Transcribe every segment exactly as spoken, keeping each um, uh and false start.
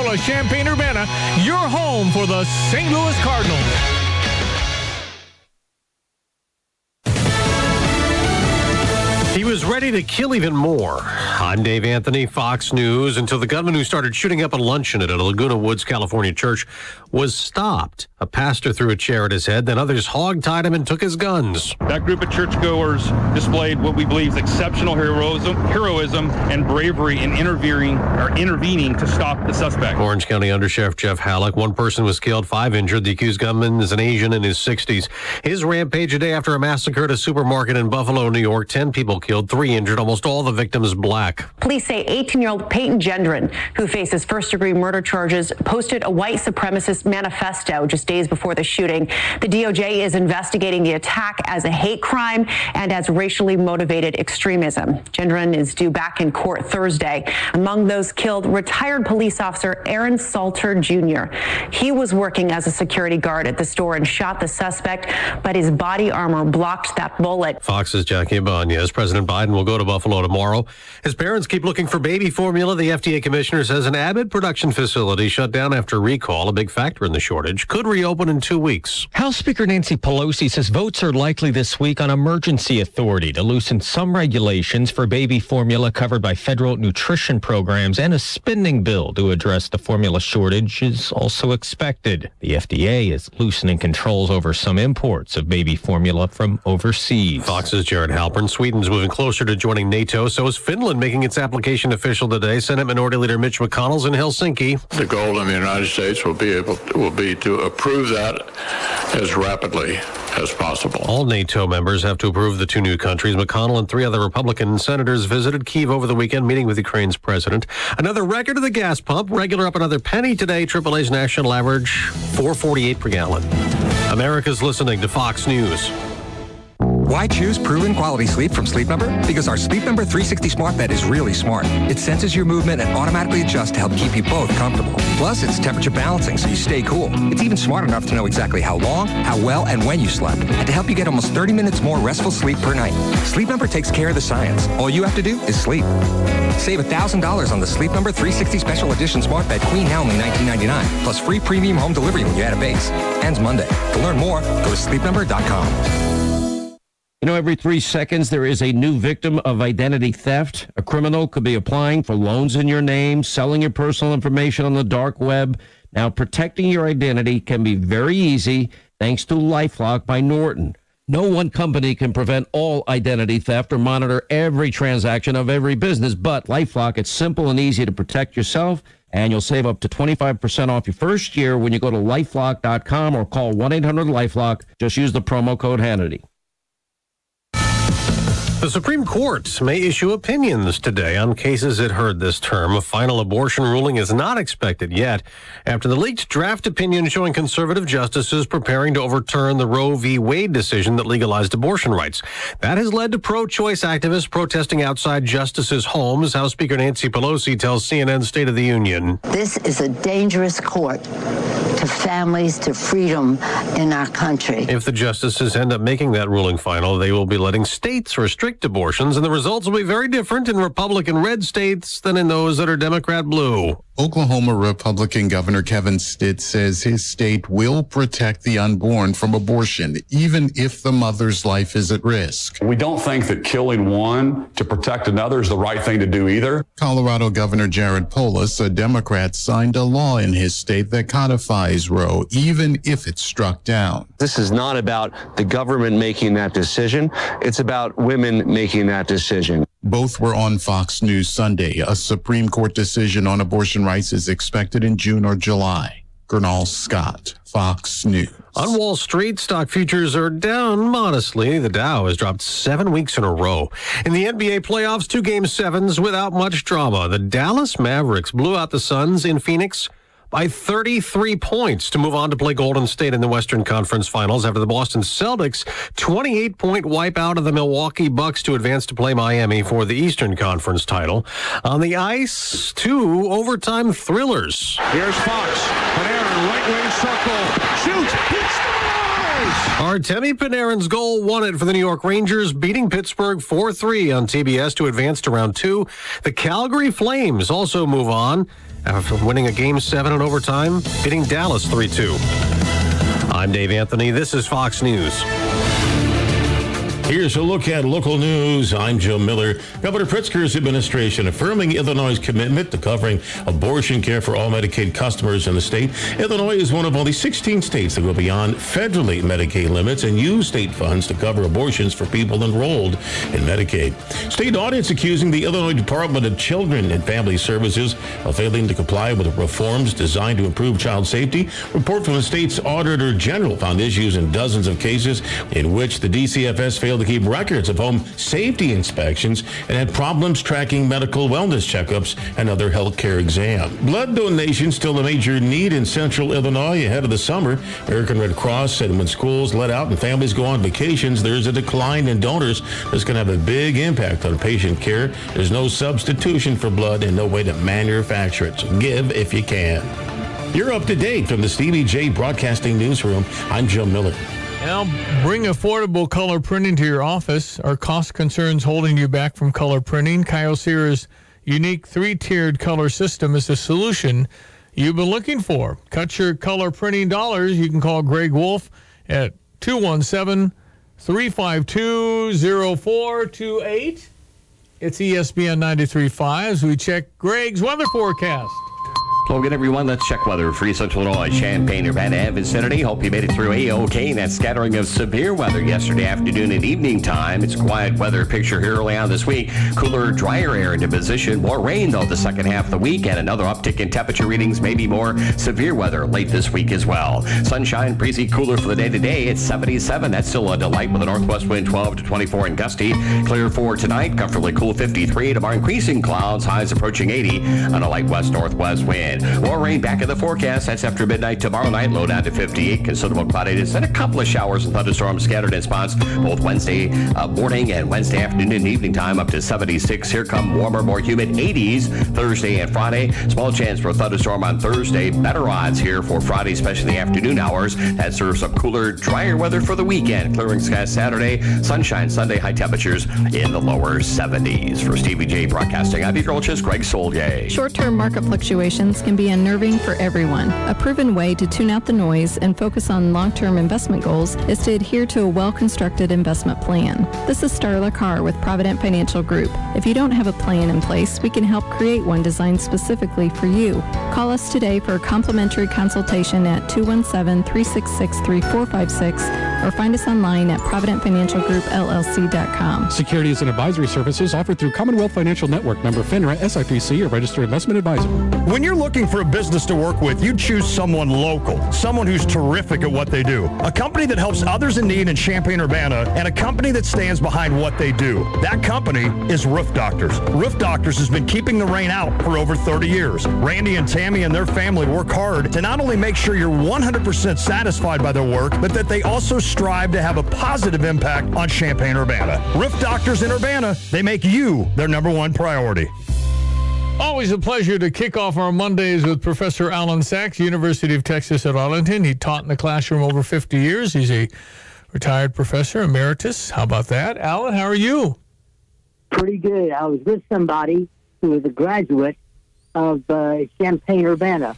of Champaign-Urbana, your home for the Saint Louis Cardinals. He was ready to kill even more. I'm Dave Anthony, Fox News, until the gunman who started shooting up a luncheon at a Laguna Woods, California church was stopped. A pastor threw a chair at his head, then others hog-tied him and took his guns. That group of churchgoers displayed what we believe is exceptional heroism, heroism and bravery in intervening or intervening to stop the suspect. Orange County Undersheriff Jeff Halleck. One person was killed, five injured. The accused gunman is an Asian in his sixties. His rampage a day after a massacre at a supermarket in Buffalo, New York. Ten people killed, three injured, almost all the victims black. Police say eighteen-year-old Peyton Gendron, who faces first-degree murder charges, posted a white supremacist manifesto just days before the shooting. The D O J is investigating the attack as a hate crime and as racially motivated extremism. Gendron is due back in court Thursday. Among those killed, retired police officer Aaron Salter Junior He was working as a security guard at the store and shot the suspect, but his body armor blocked that bullet. Fox's Jackie Ibanez. President Biden will go to Buffalo tomorrow. His parents keep looking for baby formula. The F D A commissioner says an Abbott production facility shut down after recall, a big factor in the shortage, could reopen in two weeks. House Speaker Nancy Pelosi says votes are likely this week on emergency authority to loosen some regulations for baby formula covered by federal nutrition programs, and a spending bill to address the formula shortage is also expected. The F D A is loosening controls over some imports of baby formula from overseas. Fox's Jared Halpern. Sweden's moving closer to joining NATO. So is Finland, making its application official today. Senate Minority Leader Mitch McConnell's in Helsinki. The goal in the United States will be able to, will be to approve that as rapidly as possible. All NATO members have to approve the two new countries. McConnell and three other Republican senators visited Kyiv over the weekend, meeting with Ukraine's president. Another record of the gas pump. Regular up another penny today. triple A's national average, four forty-eight per gallon. America's listening to Fox News. Why choose proven quality sleep from Sleep Number? Because our Sleep Number three sixty smart bed is really smart. It senses your movement and automatically adjusts to help keep you both comfortable. Plus, it's temperature balancing so you stay cool. It's even smart enough to know exactly how long, how well, and when you slept, and to help you get almost thirty minutes more restful sleep per night. Sleep Number takes care of the science. All you have to do is sleep. Save one thousand dollars on the Sleep Number three sixty Special Edition Smart Bed Queen now only nineteen ninety-nine, plus free premium home delivery when you add a base. Ends Monday. To learn more, go to sleep number dot com. You know, every three seconds there is a new victim of identity theft. A criminal could be applying for loans in your name, selling your personal information on the dark web. Now, protecting your identity can be very easy thanks to LifeLock by Norton. No one company can prevent all identity theft or monitor every transaction of every business, but LifeLock, it's simple and easy to protect yourself, and you'll save up to twenty-five percent off your first year when you go to lifelock dot com or call one eight hundred LifeLock. Just use the promo code Hannity. The Supreme Court may issue opinions today on cases it heard this term. A final abortion ruling is not expected yet after the leaked draft opinion showing conservative justices preparing to overturn the Roe v. Wade decision that legalized abortion rights. That has led to pro-choice activists protesting outside justices' homes. House Speaker Nancy Pelosi tells C N N State of the Union. This is a dangerous court to families, to freedom in our country. If the justices end up making that ruling final, they will be letting states restrict abortions, and the results will be very different in Republican red states than in those that are Democrat blue. Oklahoma Republican Governor Kevin Stitt says his state will protect the unborn from abortion, even if the mother's life is at risk. We don't think that killing one to protect another is the right thing to do either. Colorado Governor Jared Polis, a Democrat, signed a law in his state that codifies Roe, even if it's struck down. This is not about the government making that decision. It's about women making that decision. Both were on Fox News Sunday. A Supreme Court decision on abortion rights is expected in June or July. Gernal Scott, Fox News. On Wall Street, stock futures are down modestly. The Dow has dropped seven weeks in a row. In the N B A playoffs, two game sevens without much drama. The Dallas Mavericks blew out the Suns in Phoenix by thirty-three points to move on to play Golden State in the Western Conference Finals after the Boston Celtics' twenty-eight point wipeout of the Milwaukee Bucks to advance to play Miami for the Eastern Conference title. On the ice, two overtime thrillers. Here's Fox. Panarin, right wing circle. Shoots. He scores! Artemi Panarin's goal won it for the New York Rangers, beating Pittsburgh four three on T B S to advance to round two. The Calgary Flames also move on after winning a Game seven in overtime, beating Dallas three two. I'm Dave Anthony. This is Fox News. Here's a look at local news. I'm Joe Miller. Governor Pritzker's administration affirming Illinois' commitment to covering abortion care for all Medicaid customers in the state. Illinois is one of only sixteen states that go beyond federally Medicaid limits and use state funds to cover abortions for people enrolled in Medicaid. State audits accusing the Illinois Department of Children and Family Services of failing to comply with reforms designed to improve child safety. Report from the state's Auditor General found issues in dozens of cases in which the D C F S failed to keep records of home safety inspections and had problems tracking medical wellness checkups and other health care exams. Blood donation still a major need in central Illinois ahead of the summer. American Red Cross said when schools let out and families go on vacations, there's a decline in donors that's going to have a big impact on patient care. There's no substitution for blood and no way to manufacture it. So give if you can. You're up to date from the Stevie J Broadcasting Newsroom. I'm Joe Miller. Now, bring affordable color printing to your office. Are cost concerns holding you back from color printing? Kyocera's unique three-tiered color system is the solution you've been looking for. Cut your color printing dollars. You can call Greg Wolf at two one seven, three five two, zero four two eight. It's E S P N ninety-three point five as we check Greg's weather forecast. Hello again, everyone. Let's check weather for Central Illinois, Champaign, Urbana, and vicinity. Hope you made it through A-OK. That scattering of severe weather yesterday afternoon and evening time. It's a quiet weather picture here early on this week. Cooler, drier air into position. More rain, though, the second half of the week, and another uptick in temperature readings. Maybe more severe weather late this week as well. Sunshine, breezy, cooler for the day today. It's seventy-seven. That's still a delight with a northwest wind twelve to twenty-four and gusty. Clear for tonight. Comfortably cool fifty-three. Tomorrow increasing clouds. Highs approaching eighty on a light west-northwest wind. More rain back in the forecast. That's after midnight tomorrow night. Low down to fifty-eight. Considerable cloudiness and a couple of showers and thunderstorms scattered in spots both Wednesday uh, morning and Wednesday afternoon and evening time up to seventy-six. Here come warmer, more humid eighties Thursday and Friday. Small chance for a thunderstorm on Thursday. Better odds here for Friday, especially in the afternoon hours. That serves up cooler, drier weather for the weekend. Clearing skies Saturday. Sunshine Sunday. High temperatures in the lower seventies. For Stevie J Broadcasting, I'm meteorologist Greg Soldier. Short-term market fluctuations can be unnerving for everyone. A proven way to tune out the noise and focus on long-term investment goals is to adhere to a well-constructed investment plan. This is Starla Carr with Provident Financial Group. If you don't have a plan in place, we can help create one designed specifically for you. Call us today for a complimentary consultation at two one seven, three six six, three four five six or find us online at provident financial group L L C dot com. Securities and advisory services offered through Commonwealth Financial Network, member FINRA, S I P C, or registered investment advisor. When you're looking for a business to work with, you choose someone local, someone who's terrific at what they do. A company that helps others in need in Champaign-Urbana, and a company that stands behind what they do. That company is Roof Doctors. Roof Doctors has been keeping the rain out for over thirty years. Randy and Tammy and their family work hard to not only make sure you're one hundred percent satisfied by their work, but that they also strive to have a positive impact on Champaign-Urbana. Roof Doctors in Urbana, they make you their number one priority. Always a pleasure to kick off our Mondays with Professor Alan Sachs, University of Texas at Arlington. He taught in the classroom over fifty years. He's a retired professor emeritus. How about that? Alan, how are you? Pretty good. I was with somebody who was a graduate of uh, Champaign-Urbana,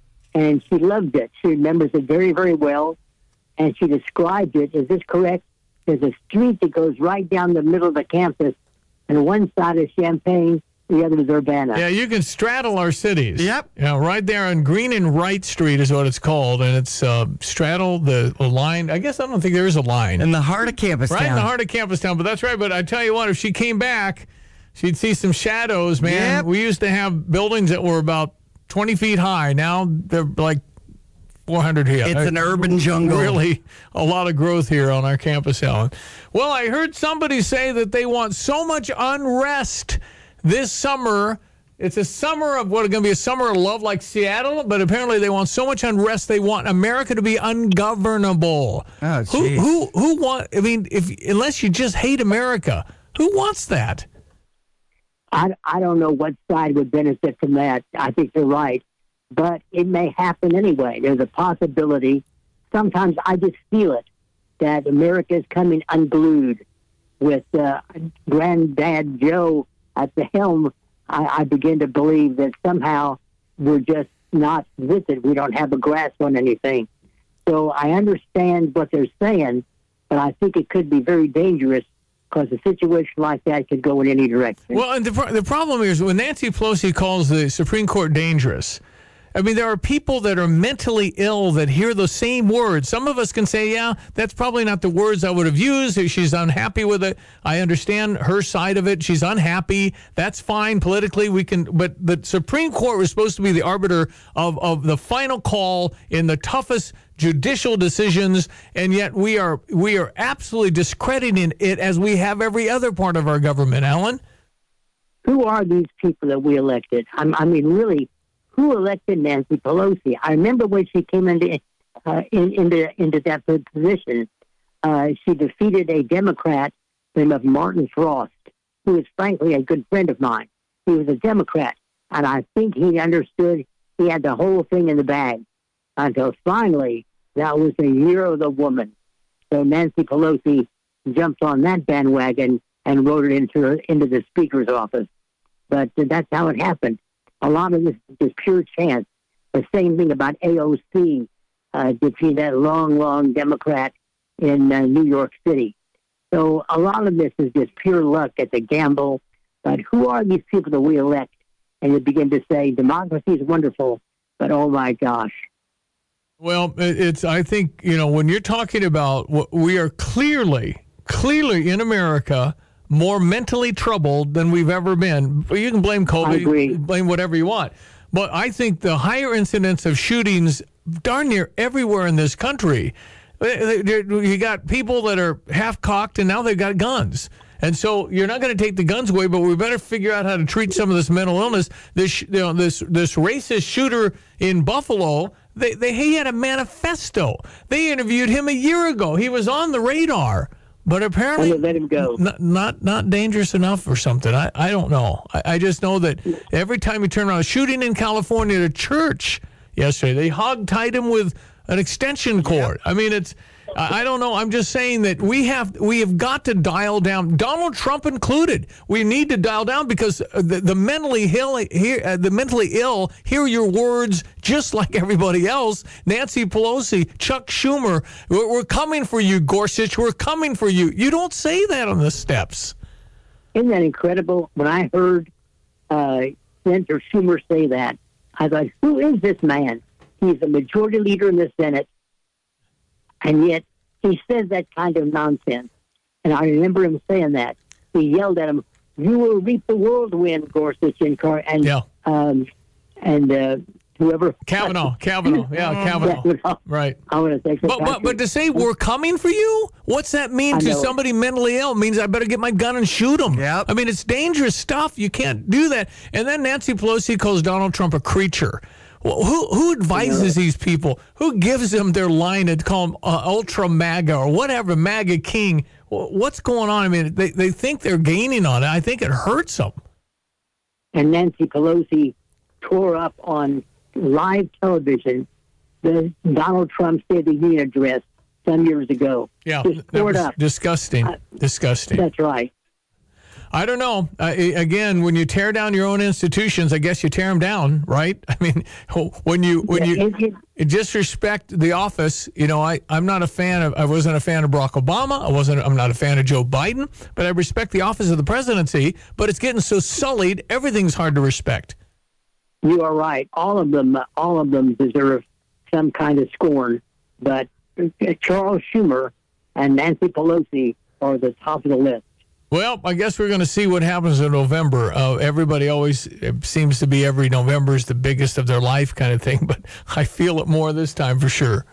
and she loved it. She remembers it very, very well, and she described it. Is this correct? There's a street that goes right down the middle of the campus, and one side is Champaign, the other is Urbana. Yeah, you can straddle our cities. Yep. Yeah, right there on Green and Wright Street is what it's called, and it's uh, straddle the, the line. I guess I don't think there is a line. In the heart of campus right town. Right in the heart of campus town, but that's right. But I tell you what, if she came back, she'd see some shadows, man. Yep. We used to have buildings that were about twenty feet high. Now they're like four hundred here. It's an urban jungle. Really a lot of growth here on our campus, Alan. Well, I heard somebody say that they want so much unrest this summer. It's a summer of what is going to be a summer of love like Seattle, but apparently they want so much unrest they want America to be ungovernable. Oh, who who who want I mean, if unless you just hate America, who wants that? I, I don't know what side would benefit from that. I think you're right. But it may happen anyway. There's a possibility. Sometimes I just feel it. that America is coming unglued with uh, Granddad Joe at the helm, I, I begin to believe that somehow we're just not with it. We don't have a grasp on anything. So I understand what they're saying, but I think it could be very dangerous because a situation like that could go in any direction. Well, and the, the problem is when Nancy Pelosi calls the Supreme Court dangerous, I mean, there are people that are mentally ill that hear the same words. Some of us can say, yeah, that's probably not the words I would have used. If she's unhappy with it, I understand her side of it. She's unhappy. That's fine politically. We can, but the Supreme Court was supposed to be the arbiter of, of the final call in the toughest judicial decisions, and yet we are we are absolutely discrediting it as we have every other part of our government, Alan. Who are these people that we elected? I'm, I mean, really, who elected Nancy Pelosi? I remember when she came into uh, in, into into that position, uh, she defeated a Democrat named of Martin Frost, who is frankly a good friend of mine. He was a Democrat, and I think he understood he had the whole thing in the bag until finally that was the year of the woman. So Nancy Pelosi jumped on that bandwagon and wrote it into her, into the Speaker's office. But uh, that's how it happened. A lot of this is just pure chance. The same thing about A O C, uh, defeating that long, long Democrat in uh, New York City. So a lot of this is just pure luck. It's a gamble. But who are these people that we elect? And you begin to say, democracy is wonderful, but oh my gosh. Well, it's, I think, you know, when you're talking about what we are clearly, clearly in America, more mentally troubled than we've ever been. You can blame COVID, blame whatever you want. But I think the higher incidence of shootings darn near everywhere in this country, you got people that are half-cocked and now they've got guns. And so you're not going to take the guns away, but we better figure out how to treat some of this mental illness. This, you know, this, this racist shooter in Buffalo, they, they, he had a manifesto. They interviewed him a year ago. He was on the radar. But apparently, let him go. Not, not not dangerous enough or something. I, I don't know. I, I just know that every time you turn around, shooting in California at a church yesterday, they hog-tied him with an extension cord. I mean, it's. I, I don't know. I'm just saying that we have we have got to dial down, Donald Trump included. We need to dial down because the, the mentally ill hear uh, the mentally ill hear your words just like everybody else. Nancy Pelosi, Chuck Schumer, we're, we're coming for you, Gorsuch. We're coming for you. You don't say that on the steps. Isn't that incredible? When I heard uh, Senator Schumer say that, I thought, who is this man? He's the majority leader in the Senate. And yet he says that kind of nonsense. And I remember him saying that. He yelled at him, "You will reap the whirlwind, Gorsuch and Car and yeah. um, and uh, whoever Kavanaugh, Kavanaugh, yeah, Kavanaugh, right." I want to say, but but but to say we're coming for you, what's that mean to somebody mentally ill? It means I better get my gun and shoot them. Yep. I mean, it's dangerous stuff. You can't do that. And then Nancy Pelosi calls Donald Trump a creature. Well, who who advises these people? Who gives them their line and call them uh, ultra MAGA or whatever, MAGA king? What's going on? I mean, they, they think they're gaining on it. I think it hurts them. And Nancy Pelosi tore up on live television the Donald Trump State of the Union address some years ago. Yeah, Just that tore was it up. disgusting. Uh, disgusting. That's right. I don't know. Uh, again, when you tear down your own institutions, I guess you tear them down, right? I mean, when you when Yeah, you it- disrespect the office, you know, I I'm not a fan of. I wasn't a fan of Barack Obama. I wasn't. I'm not a fan of Joe Biden. But I respect the office of the presidency. But it's getting so sullied, everything's hard to respect. You are right. All of them, all of them deserve some kind of scorn. But Charles Schumer and Nancy Pelosi are the top of the list. Well, I guess we're going to see what happens in November. Uh, everybody always it seems to be every November is the biggest of their life kind of thing, but I feel it more this time for sure.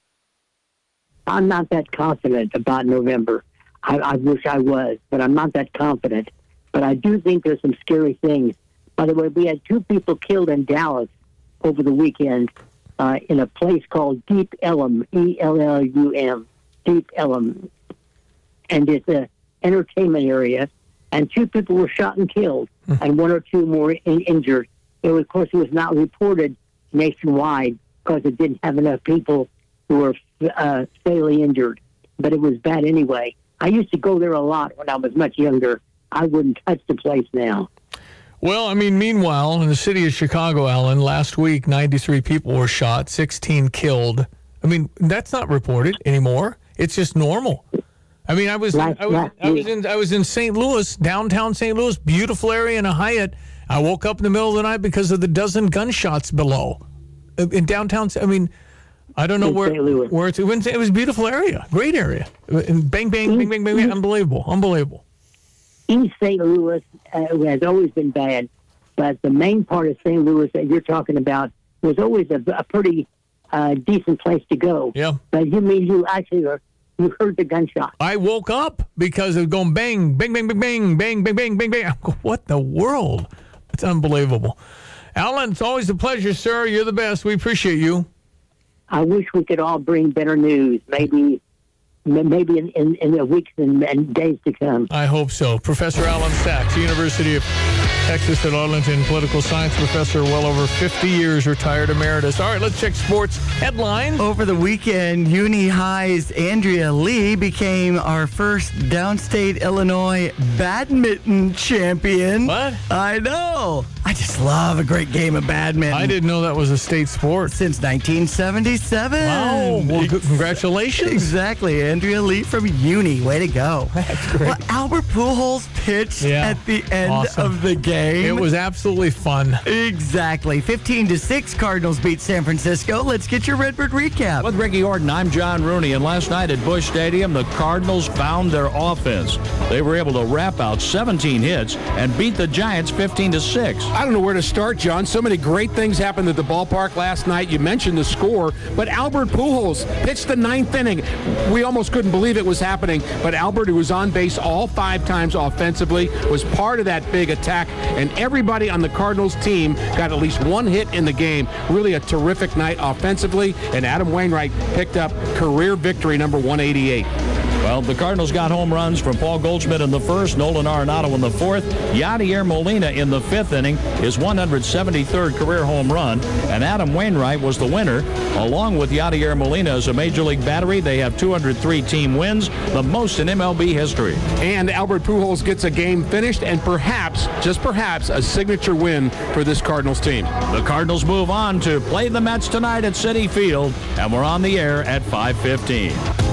I'm not that confident about November. I, I wish I was, but I'm not that confident. But I do think there's some scary things. By the way, we had two people killed in Dallas over the weekend uh, in a place called Deep Ellum, E L L U M, Deep Ellum. And it's a entertainment area, and two people were shot and killed, mm. and one or two more in, injured. It was, of course, it was not reported nationwide because it didn't have enough people who were uh, fatally injured. but it was bad anyway. I used to go there a lot when I was much younger. I wouldn't touch the place now. Well, I mean, meanwhile, in the city of Chicago, Alan, last week, ninety-three people were shot, sixteen killed. I mean, that's not reported anymore. It's just normal. I mean, I was last, I was I was in I was in Saint Louis, downtown Saint Louis, beautiful area in a Hyatt. I woke up in the middle of the night because of the dozen gunshots below in downtown. I mean, I don't know where where it's, it was a beautiful area, great area. And bang, bang, bang, bang, bang, bang, unbelievable, unbelievable. East Saint Louis uh, has always been bad, but the main part of Saint Louis that you're talking about was always a, a pretty uh, decent place to go. Yeah. But you mean you actually are, you heard the gunshot? I woke up because it was going bang, bang, bang, bang, bang, bang, bang, bang, bang, bang. I'm going, what the world? It's unbelievable. Alan, it's always a pleasure, sir. You're the best. We appreciate you. I wish we could all bring better news. Maybe. Maybe in, in, in the weeks and, and days to come. I hope so. Professor Alan Sachs, University of Texas at Arlington, political science professor, well over fifty years, retired emeritus. All right, let's check sports headlines. Over the weekend, Uni High's Andrea Lee became our first downstate Illinois badminton champion. What? I know. I just love a great game of badminton. I didn't know that was a state sport. Since nineteen seventy-seven. Wow. Well, congratulations. Exactly. Andrea Lee from Uni. Way to go. That's great. Well, Albert Pujols pitched yeah. at the end awesome. of the game. It was absolutely fun. Exactly. fifteen to six, Cardinals beat San Francisco. Let's get your Redbird recap. With Ricky Orton, I'm John Rooney, and last night at Busch Stadium, the Cardinals found their offense. They were able to wrap out seventeen hits and beat the Giants fifteen to six. I don't know where to start, John. So many great things happened at the ballpark last night. You mentioned the score, but Albert Pujols pitched the ninth inning. We almost couldn't believe it was happening, but Albert, who was on base all five times offensively, was part of that big attack, and everybody on the Cardinals team got at least one hit in the game. Really a terrific night offensively, and Adam Wainwright picked up career victory number one eighty-eight. Well, the Cardinals got home runs from Paul Goldschmidt in the first, Nolan Arenado in the fourth, Yadier Molina in the fifth inning, his one hundred seventy-third career home run, and Adam Wainwright was the winner. Along with Yadier Molina as a Major League battery, they have two hundred three team wins, the most in M L B history. And Albert Pujols gets a game finished and perhaps, just perhaps, a signature win for this Cardinals team. The Cardinals move on to play the Mets tonight at Citi Field, and we're on the air at five fifteen.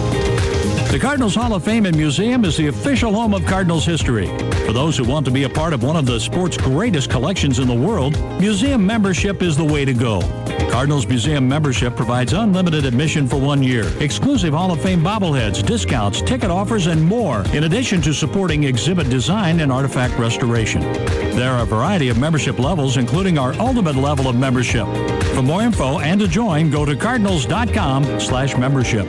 The Cardinals Hall of Fame and Museum is the official home of Cardinals history. For those who want to be a part of one of the sport's greatest collections in the world, museum membership is the way to go. Cardinals Museum membership provides unlimited admission for one year, exclusive Hall of Fame bobbleheads, discounts, ticket offers, and more, in addition to supporting exhibit design and artifact restoration. There are a variety of membership levels, including our ultimate level of membership. For more info and to join, go to cardinals dot com slash membership.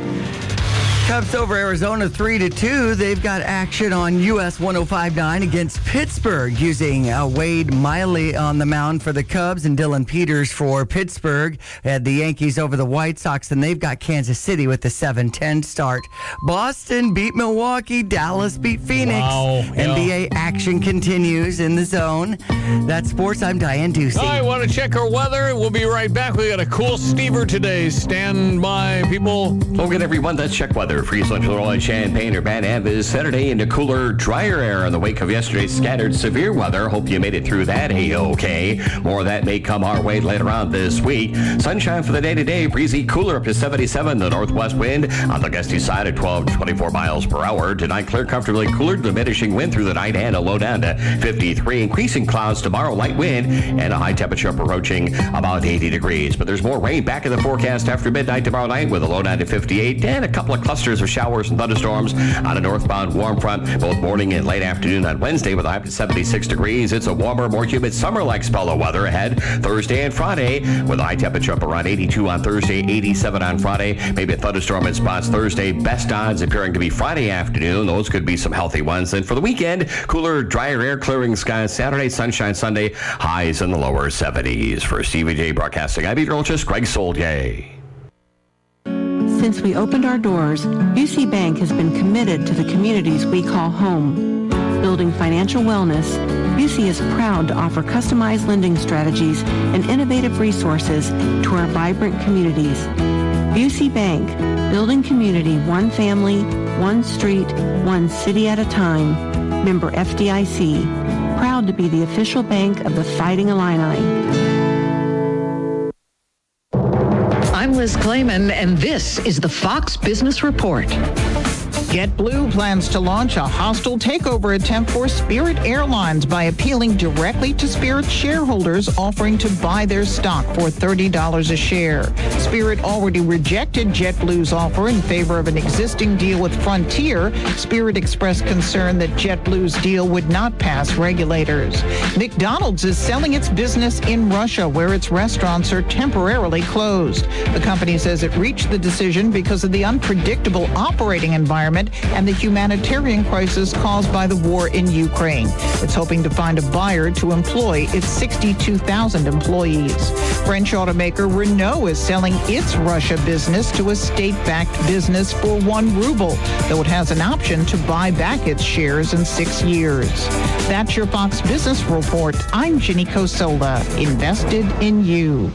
Cubs over Arizona three to two. They've got action on U S one oh five point nine against Pittsburgh, using uh, Wade Miley on the mound for the Cubs and Dylan Peters for Pittsburgh. They had the Yankees over the White Sox, and they've got Kansas City with the seven ten start. Boston beat Milwaukee. Dallas beat Phoenix. Wow, yeah. N B A action continues in the zone. That's sports. I'm Diane Ducey. All right, want to check our weather? We'll be right back. We got a cool steamer today. Stand by, people. Okay, everyone, let's check weather. For Central Illinois, Champaign, Urbana, this Saturday into cooler, drier air in the wake of yesterday's scattered severe weather. Hope you made it through that A-okay. More of that may come our way later on this week. Sunshine for the day today. Breezy, cooler up to seventy-seven. The northwest wind on the gusty side at twelve to twenty-four miles per hour. Tonight, clear, comfortably cooler, diminishing wind through the night and a low down to fifty-three. Increasing clouds tomorrow, light wind, and a high temperature approaching about eighty degrees. But there's more rain back in the forecast after midnight tomorrow night with a low down to fifty-eight and a couple of clusters of showers and thunderstorms on a northbound warm front both morning and late afternoon on Wednesday with a high to seventy-six degrees. It's a warmer, more humid summer-like spell of weather ahead Thursday and Friday with a high temperature up around eighty-two on Thursday, eighty-seven on Friday. Maybe a thunderstorm in spots Thursday. Best odds appearing to be Friday afternoon. Those could be some healthy ones. And for the weekend, cooler, drier air, clearing skies Saturday, sunshine Sunday, highs in the lower seventies. For C V J Broadcasting, I'm meteorologist Greg Solgay. Since we opened our doors, U C Bank has been committed to the communities we call home. Building financial wellness, U C is proud to offer customized lending strategies and innovative resources to our vibrant communities. Busey Bank, building community one family, one street, one city at a time. Member F D I C. Proud to be the official bank of the Fighting Illini. I'm Liz Clayman, and this is the Fox Business Report. JetBlue plans to launch a hostile takeover attempt for Spirit Airlines by appealing directly to Spirit shareholders, offering to buy their stock for thirty dollars a share. Spirit already rejected JetBlue's offer in favor of an existing deal with Frontier. Spirit expressed concern that JetBlue's deal would not pass regulators. McDonald's is selling its business in Russia, where its restaurants are temporarily closed. The company says it reached the decision because of the unpredictable operating environment and the humanitarian crisis caused by the war in Ukraine. It's hoping to find a buyer to employ its sixty-two thousand employees. French automaker Renault is selling its Russia business to a state-backed business for one ruble, though it has an option to buy back its shares in six years. That's your Fox Business Report. I'm Ginny Cosola, invested in you.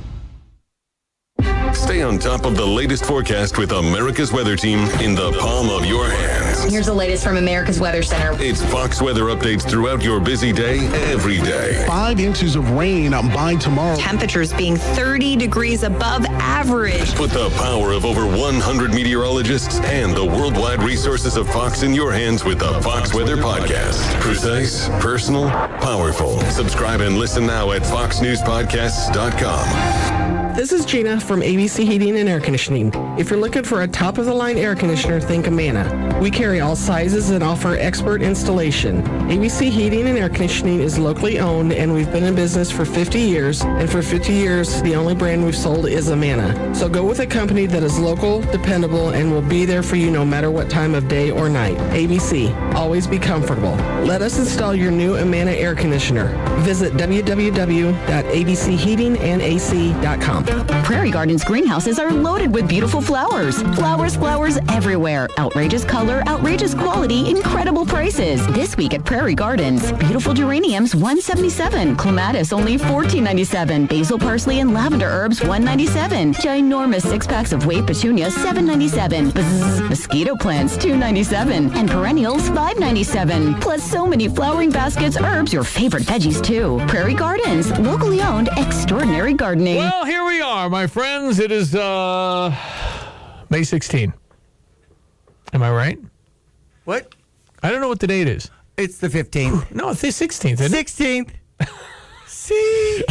Stay on top of the latest forecast with America's Weather Team in the palm of your hands. Here's the latest from America's Weather Center. It's Fox weather updates throughout your busy day, every day. Five inches of rain by tomorrow. Temperatures being thirty degrees above average. Put the power of over one hundred meteorologists and the worldwide resources of Fox in your hands with the Fox Weather Podcast. Precise, personal, powerful. Subscribe and listen now at fox news podcasts dot com. This is Gina from A B C Heating and Air Conditioning. If you're looking for a top-of-the-line air conditioner, think Amana. We carry all sizes and offer expert installation. A B C Heating and Air Conditioning is locally owned, and we've been in business for fifty years. And for fifty years, the only brand we've sold is Amana. So go with a company that is local, dependable, and will be there for you no matter what time of day or night. A B C. Always be comfortable. Let us install your new Amana air conditioner. Visit w w w dot a b c heating and a c dot com. Prairie Gardens greenhouses are loaded with beautiful flowers. Flowers, flowers everywhere. Outrageous color, outrageous quality, incredible prices. This week at Prairie Gardens, beautiful geraniums one seventy-seven, clematis only fourteen ninety-seven, basil, parsley, and lavender herbs one ninety-seven, ginormous six packs of wave petunias seven ninety-seven, Bzzz, mosquito plants two ninety-seven, and perennials five ninety-seven. Plus so many flowering baskets, herbs, your favorite veggies too. Prairie Gardens, locally owned, extraordinary gardening. Well, here we are, my friends. It is uh, May sixteenth. Am I right? What? I don't know what the date is. It's the fifteenth. No, it's the sixteenth, isn't sixteenth. See?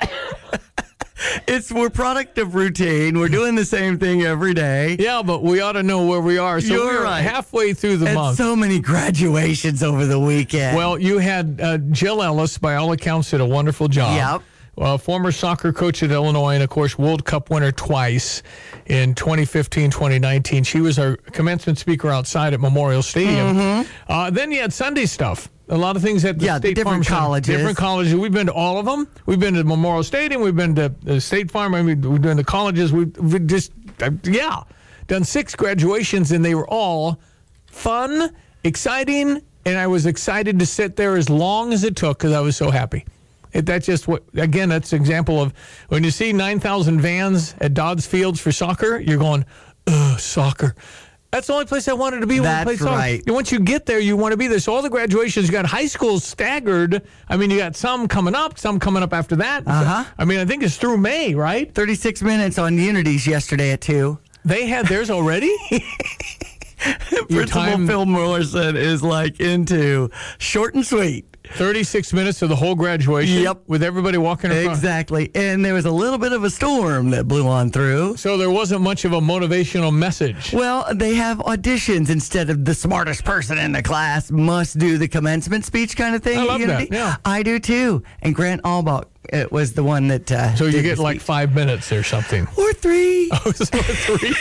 It's we're product of routine. We're doing the same thing every day. Yeah, but we ought to know where we are. So You're we're right. halfway through the and month. So many graduations over the weekend. Well, you had uh, Jill Ellis, by all accounts, did a wonderful job. Yep. Well, former soccer coach at Illinois and, of course, World Cup winner twice in twenty fifteen, twenty nineteen. She was our commencement speaker outside at Memorial Stadium. Mm-hmm. Uh, then you had Sunday stuff. A lot of things at the yeah, State the different Farm colleges. Center. Different colleges. We've been to all of them. We've been to Memorial Stadium. We've been to the State Farm. I mean, we've been to colleges. We've, we've just, uh, yeah, done six graduations, and they were all fun, exciting, and I was excited to sit there as long as it took because I was so happy. It, that's just what, again, that's an example of when you see nine thousand vans at Dodds Fields for soccer, you're going, ugh, soccer. That's the only place I wanted to be when I played That's soccer. right. And once you get there, you want to be there. So all the graduations, you got high schools staggered. I mean, you got some coming up, some coming up after that. Uh-huh. I mean, I think it's through May, right? thirty-six minutes on Unities yesterday at two. They had theirs already? Principal time- Phil Morrison is like into short and sweet. thirty-six minutes of the whole graduation. Yep. With everybody walking in front. Exactly. And there was a little bit of a storm that blew on through. So there wasn't much of a motivational message. Well, they have auditions instead of the smartest person in the class must do the commencement speech kind of thing. I at love Unity. that, yeah. I do too. And Grant Albach it was the one that. Uh, So you did get the like speech. five minutes or something. Or three. Oh, is it three?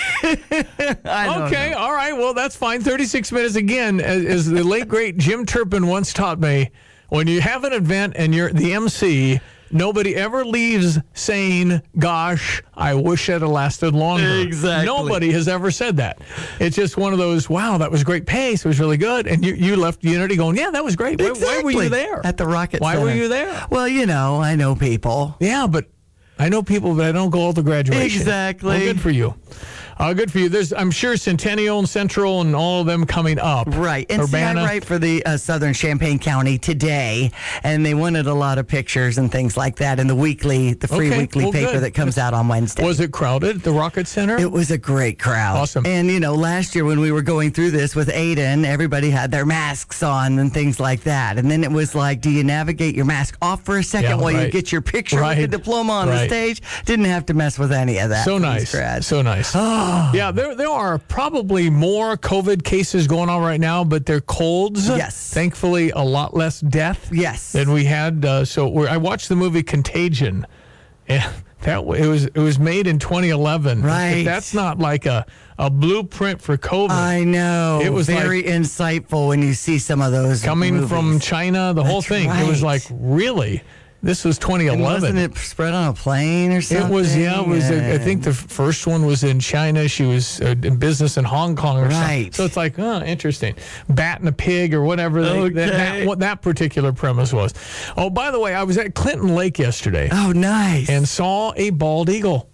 I don't Okay, know. all right. Well, that's fine. thirty-six minutes again, as, as the late great Jim Turpin once taught me. When you have an event and you're the M C, nobody ever leaves saying, gosh, I wish it had lasted longer. Exactly. Nobody has ever said that. It's just one of those, wow, that was great pace. It was really good. And you, you left Unity going, yeah, that was great. Why, Exactly. why were you there? At the Rocket Why Center. were you there? Well, you know, I know people. Yeah, but I know people, but I don't go all the graduation. Exactly. Well, good for you. Uh, good for you. There's, I'm sure, Centennial and Central and all of them coming up. Right. And see, I write for the uh, Southern Champaign County today, and they wanted a lot of pictures and things like that in the weekly, the free Okay, weekly well, paper good. that comes out on Wednesday. Was it crowded at the Rocket Center? It was a great crowd. Awesome. And, you know, last year when we were going through this with Aiden, everybody had their masks on and things like that. And then it was like, do you navigate your mask off for a second Yeah, while you right. get your picture Right. with the diploma on the Right. stage? Didn't have to mess with any of that. So for nice. these grads. So nice. Yeah, there there are probably more COVID cases going on right now, but they're colds. Yes. Thankfully, a lot less death. Yes. Than we had. Uh, so we're, I watched the movie Contagion, and that it was it was made in twenty eleven. Right. But that's not like a, a blueprint for COVID. I know. It was very like insightful when you see some of those coming movies. from China. The whole That's thing. It was right. like, really. This was twenty eleven. And wasn't it spread on a plane or something? It was, yeah. It was. uh, I think the And- f- first one was in China. She was uh, in business in Hong Kong or something. Right. So it's like, oh, interesting. Bat and a pig or whatever they, that, that, Okay. what that particular premise was. Oh, by the way, I was at Clinton Lake yesterday. Oh, nice. And saw a bald eagle.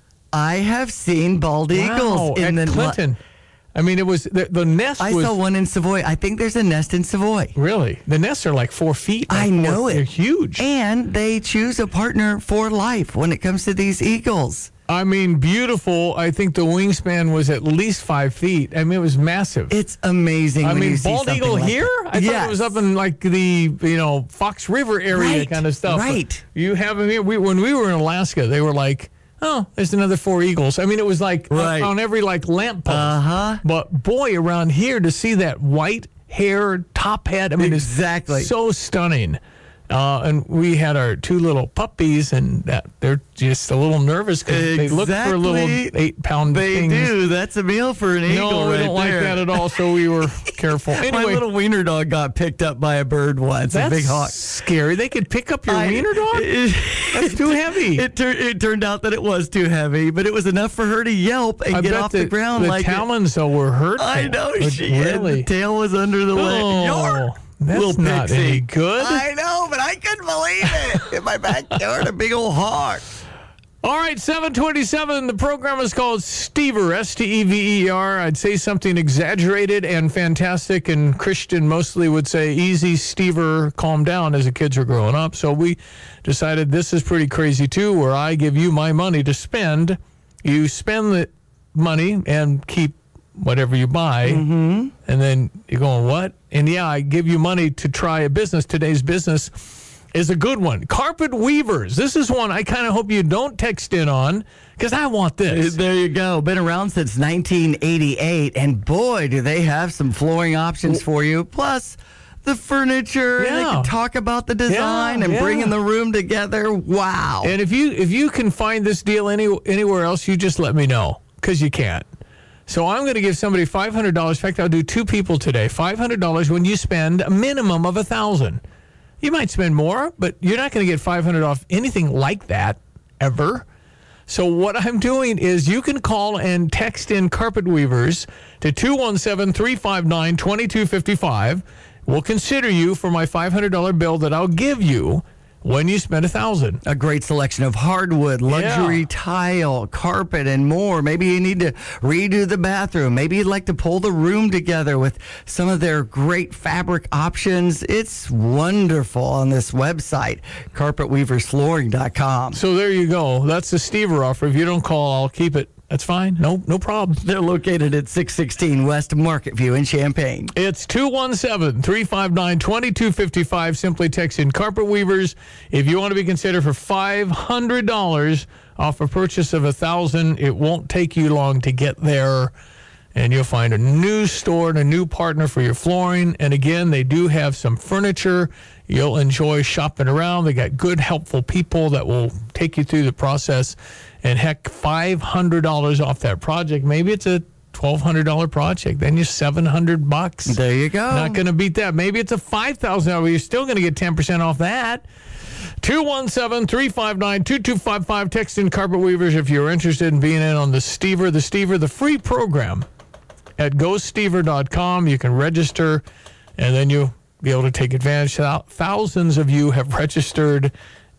I have seen bald eagles Wow, in at the Clinton. I mean, it was the, the nest. I was, saw one in Savoy. I think there's a nest in Savoy. Really, the nests are like four feet. I like know four, it. They're huge. And they choose a partner for life when it comes to these eagles. I mean, beautiful. I think the wingspan was at least five feet. I mean, it was massive. It's amazing. I when mean, you see bald something eagle like here? that. I thought Yes. it was up in like the, you know, Fox River area Right, kind of stuff. But right. you have them here. We, when we were in Alaska, they were like, oh, there's another four eagles. I mean, it was like Right. on every like lamp post. Uh-huh. But boy, around here to see that white hair top head, I mean, Exactly. it's so stunning. Uh, and we had our two little puppies, and that they're just a little nervous because they look for little Exactly. eight-pound They things. do. That's a meal for an eagle No, we right don't like there. that at all. So we were careful. My Anyway, little wiener dog got picked up by a bird once, that's a big hawk. scary. They could pick up your I- wiener dog. It, That's too heavy. It, tur- it turned out that it was too heavy, but it was enough for her to yelp and I get bet off the, the ground the like it- talons though were hurtful. I know But she had really. the tail was under the leg. Oh, that's little not pixie. any good. I know, but I couldn't believe it. In my backyard, a big old hawk. All right, seven twenty-seven. The program is called Stever, S T E V E R. I'd say something exaggerated and fantastic, and Christian mostly would say easy, Stever, calm down as the kids are growing up. So we decided this is pretty crazy too, where I give you my money to spend. You spend the money and keep whatever you buy, Mm-hmm. and then you're going, what? And yeah, I give you money to try a business. Today's business is a good one. Carpet Weavers. This is one I kind of hope you don't text in on because I want this. There you go. Been around since nineteen eighty-eight, and boy, do they have some flooring options for you. Plus, the furniture. Yeah. They can talk about the design Yeah, and yeah. bringing the room together. Wow. And if you if you can find this deal any anywhere else, you just let me know because you can't. So I'm going to give somebody five hundred dollars. In fact, I'll do two people today. five hundred dollars when you spend a minimum of one thousand dollars. You might spend more, but you're not going to get five hundred dollars off anything like that ever. So what I'm doing is you can call and text in Carpet Weavers to two one seven, three five nine, two two five five. We'll consider you for my five hundred dollars bill that I'll give you when you spend a thousand dollars. A great selection of hardwood, luxury Yeah. tile, carpet, and more. Maybe you need to redo the bathroom. Maybe you'd like to pull the room together with some of their great fabric options. It's wonderful on this website, carpet weavers flooring dot com. So there you go. That's the Stever offer. If you don't call, I'll keep it. That's fine. No, no problem. They're located at six sixteen West Market View in Champaign. It's two one seven, three five nine, two two five five. Simply text in Carpet Weavers if you want to be considered for five hundred dollars off a purchase of one thousand dollars. It won't take you long to get there, and you'll find a new store and a new partner for your flooring. And again, they do have some furniture. You'll enjoy shopping around. They got good, helpful people that will take you through the process. And heck, five hundred dollars off that project. Maybe it's a twelve hundred dollars project. Then you're seven hundred bucks. There you go. Not going to beat that. Maybe it's a five thousand dollars. You're still going to get ten percent off that. two one seven, three five nine, two two five five. Text in Carpet Weavers if you're interested in being in on the Stever. The Stever, the free program at go stever dot com. You can register, and then you'll be able to take advantage. Thousands of you have registered,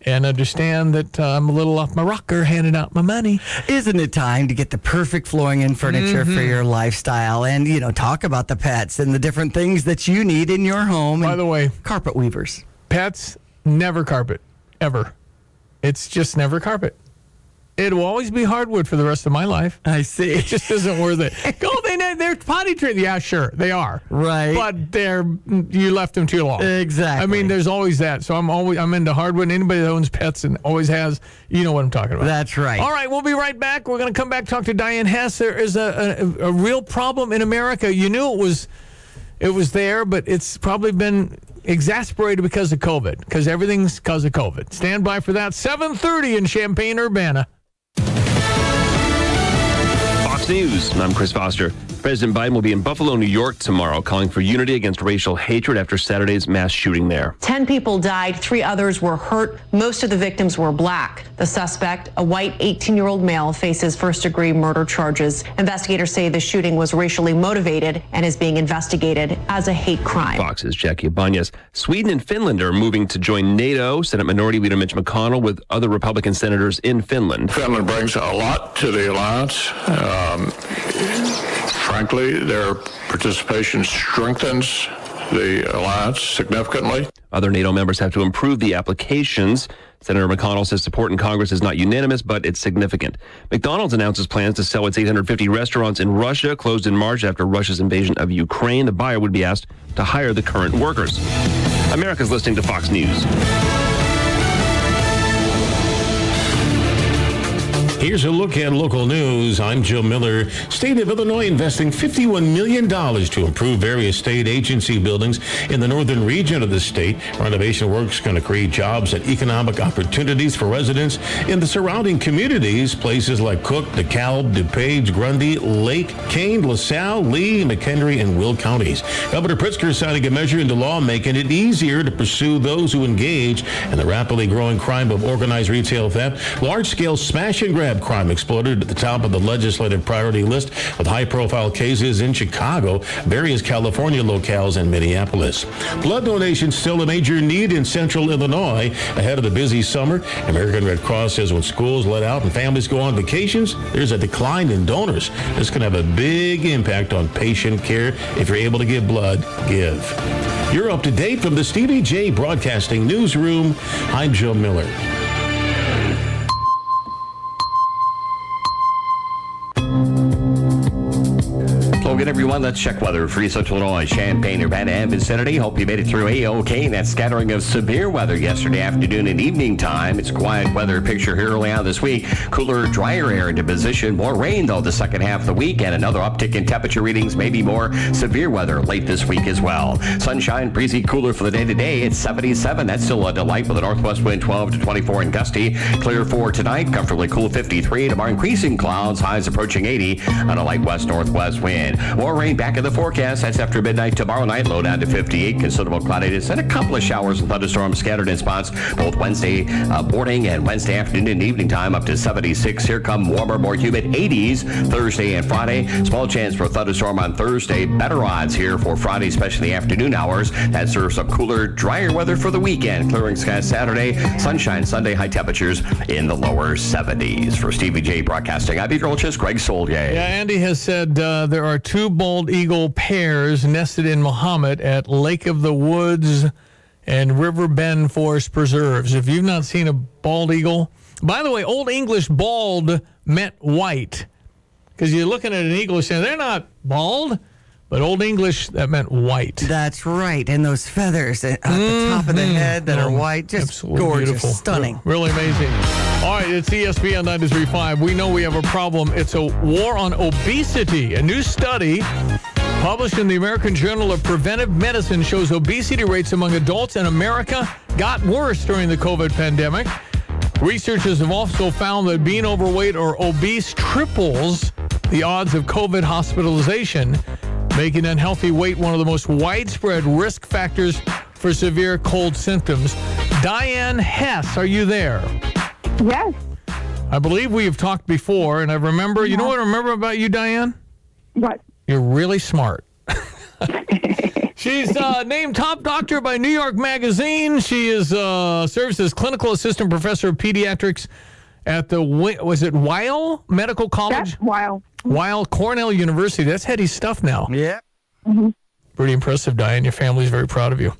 and understand that uh, I'm a little off my rocker handing out my money. Isn't it time to get the perfect flooring and furniture Mm-hmm. for your lifestyle and, you know, talk about the pets and the different things that you need in your home? By the way, carpet weavers. Pets never carpet, ever. It's just never carpet. It will always be hardwood for the rest of my life. I see. It just isn't worth it. Oh, they, they're potty trained. Yeah, sure, they are. Right. But they're you left them too long. Exactly. I mean, there's always that. So I'm always I'm into hardwood. And anybody that owns pets and always has, you know what I'm talking about. That's right. All right, we'll be right back. We're going to come back talk to Diane Hess. There is a, a a real problem in America. You knew it was it was there, but it's probably been exasperated because of COVID. Because everything's because of COVID. Stand by for that. seven thirty in Champaign-Urbana. Fox News. I'm Chris Foster. President Biden will be in Buffalo, New York tomorrow, calling for unity against racial hatred after Saturday's mass shooting there. Ten people died, three others were hurt. Most of the victims were black. The suspect, a white eighteen-year-old male, faces first-degree murder charges. Investigators say the shooting was racially motivated and is being investigated as a hate crime. Fox's Jackie Abanyas. Sweden and Finland are moving to join NATO. Senate Minority Leader Mitch McConnell with other Republican senators in Finland. Finland brings a lot to the alliance. Um, frankly, their participation strengthens the alliance significantly. Other NATO members have to improve the applications. Senator McConnell says support in Congress is not unanimous, but it's significant. McDonald's announces plans to sell its eight hundred fifty restaurants in Russia, closed in March after Russia's invasion of Ukraine. The buyer would be asked to hire the current workers. America's listening to Fox News. Here's a look at local news. I'm Joe Miller. State of Illinois investing fifty-one million dollars to improve various state agency buildings in the northern region of the state. Renovation work's going to create jobs and economic opportunities for residents in the surrounding communities, places like Cook, DeKalb, DuPage, Grundy, Lake, Kane, LaSalle, Lee, McHenry, and Will counties. Governor Pritzker signing a measure into law making it easier to pursue those who engage in the rapidly growing crime of organized retail theft. Large-scale smash and grab crime exploded at the top of the legislative priority list with high-profile cases in Chicago, various California locales, and Minneapolis. Blood donation still a major need in central Illinois ahead of the busy summer. American Red Cross says when schools let out and families go on vacations, there's a decline in donors. This can have a big impact on patient care. If you're able to give blood, give. You're up to date from the Stevie J Broadcasting Newsroom. I'm Joe Miller. Good everyone, let's check weather for Central Illinois, Champaign, Urbana, and vicinity. Hope you made it through A-OK. That scattering of severe weather yesterday afternoon and evening time. It's a quiet weather picture here early on this week. Cooler, drier air into position. More rain, though, the second half of the week, and another uptick in temperature readings. Maybe more severe weather late this week as well. Sunshine, breezy, cooler for the day today. It's seventy-seven. That's still a delight with a northwest wind twelve to twenty-four and gusty. Clear for tonight. Comfortably cool fifty-three. Tomorrow increasing clouds. Highs approaching eighty on a light west-northwest wind. More rain back in the forecast. That's after midnight tomorrow night. Low down to fifty-eight. Considerable cloudiness and a couple of showers and thunderstorms scattered in spots both Wednesday uh, morning and Wednesday afternoon and evening time up to seventy-six. Here come warmer, more humid eighties Thursday and Friday. Small chance for a thunderstorm on Thursday. Better odds here for Friday, especially the afternoon hours. That serves up cooler, drier weather for the weekend. Clearing skies Saturday. Sunshine Sunday. High temperatures in the lower seventies. For Stevie J Broadcasting, I'm Peter Olchis, Greg Solier. Yeah, Andy has said uh, there are two bald eagle pairs nested in Mahomet at Lake of the Woods and River Bend Forest Preserves. If you've not seen a bald eagle, by the way, Old English bald meant white, because you're looking at an eagle saying they're not bald, but Old English, that meant white. That's right, and those feathers at mm-hmm. the top of the head that oh, are white, just absolutely gorgeous, beautiful. stunning. Really amazing. All right, it's E S P N ninety-three point five. We know we have a problem. It's a war on obesity. A new study published in the American Journal of Preventive Medicine shows obesity rates among adults in America got worse during the COVID pandemic. Researchers have also found that being overweight or obese triples the odds of COVID hospitalization, making unhealthy weight one of the most widespread risk factors for severe cold symptoms. Diane Hess, are you there? Yes. I believe we have talked before, and I remember, you know what I remember about you, Diane? What? You're really smart. She's uh, named top doctor by New York Magazine. She is uh, serves as clinical assistant professor of pediatrics at the, was it Weill Medical College? That's Weill. Weill Cornell University. That's heady stuff now. Yeah. Mm-hmm. Pretty impressive, Diane. Your family's very proud of you.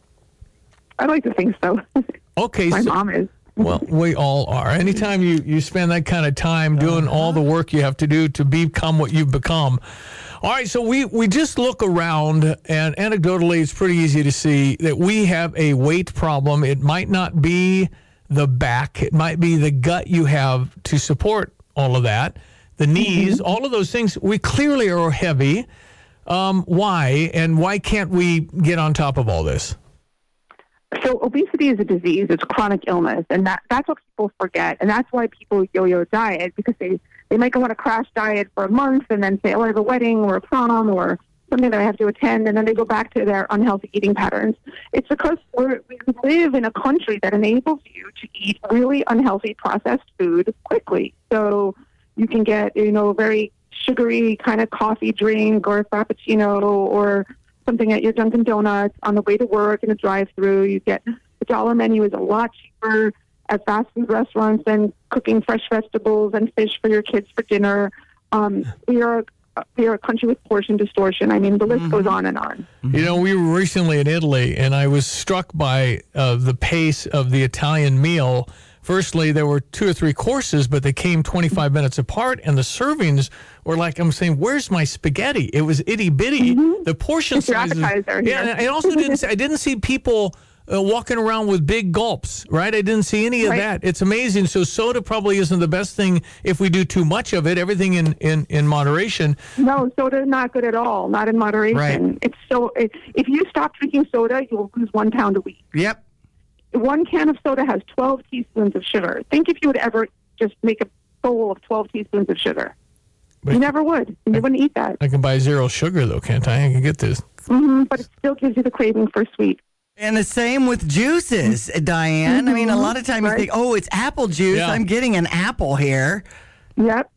I'd like to think so. Okay. My so, mom is. Well, we all are. Anytime you, you spend that kind of time doing all the work you have to do to become what you've become. All right, so we, we just look around, and anecdotally, it's pretty easy to see that we have a weight problem. It might not be the back. It might be the gut you have to support all of that, the knees, mm-hmm. all of those things. We clearly are heavy. Um, why, and why can't we get on top of all this? So obesity is a disease. It's chronic illness, and that, that's what people forget. And that's why people yo-yo diet, because they, they might go on a crash diet for a month and then say, oh, I have a wedding or a prom or something that I have to attend, and then they go back to their unhealthy eating patterns. It's because we're, we live in a country that enables you to eat really unhealthy processed food quickly. So you can get, you know, very sugary kind of coffee drink or a frappuccino or something at your Dunkin' Donuts on the way to work in a drive-through. You get the dollar menu is a lot cheaper at fast food restaurants than cooking fresh vegetables and fish for your kids for dinner. Um, we are we are a country with portion distortion. I mean, the list mm-hmm. goes on and on. You know, we were recently in Italy, and I was struck by uh, the pace of the Italian meal. Firstly, there were two or three courses, but they came twenty-five minutes apart, and the servings were like, I'm saying, where's my spaghetti? It was itty bitty. Mm-hmm. The portion it's sizes. Your appetizer yeah, and I also didn't. See, I didn't see people uh, walking around with big gulps. Right? I didn't see any of right. that. It's amazing. So soda probably isn't the best thing if we do too much of it. Everything in in, in moderation. No, soda is not good at all. Not in moderation. Right. It's so. It, if you stop drinking soda, you will lose one pound a week. Yep. One can of soda has twelve teaspoons of sugar. Think if you would ever just make a bowl of twelve teaspoons of sugar. But you never would. You I, wouldn't eat that. I can buy zero sugar, though, can't I? I can get this. Mm-hmm, but it still gives you the craving for sweet. And the same with juices, Diane. Mm-hmm. I mean, a lot of times right. you think, oh, it's apple juice. Yeah. I'm getting an apple here. Yep.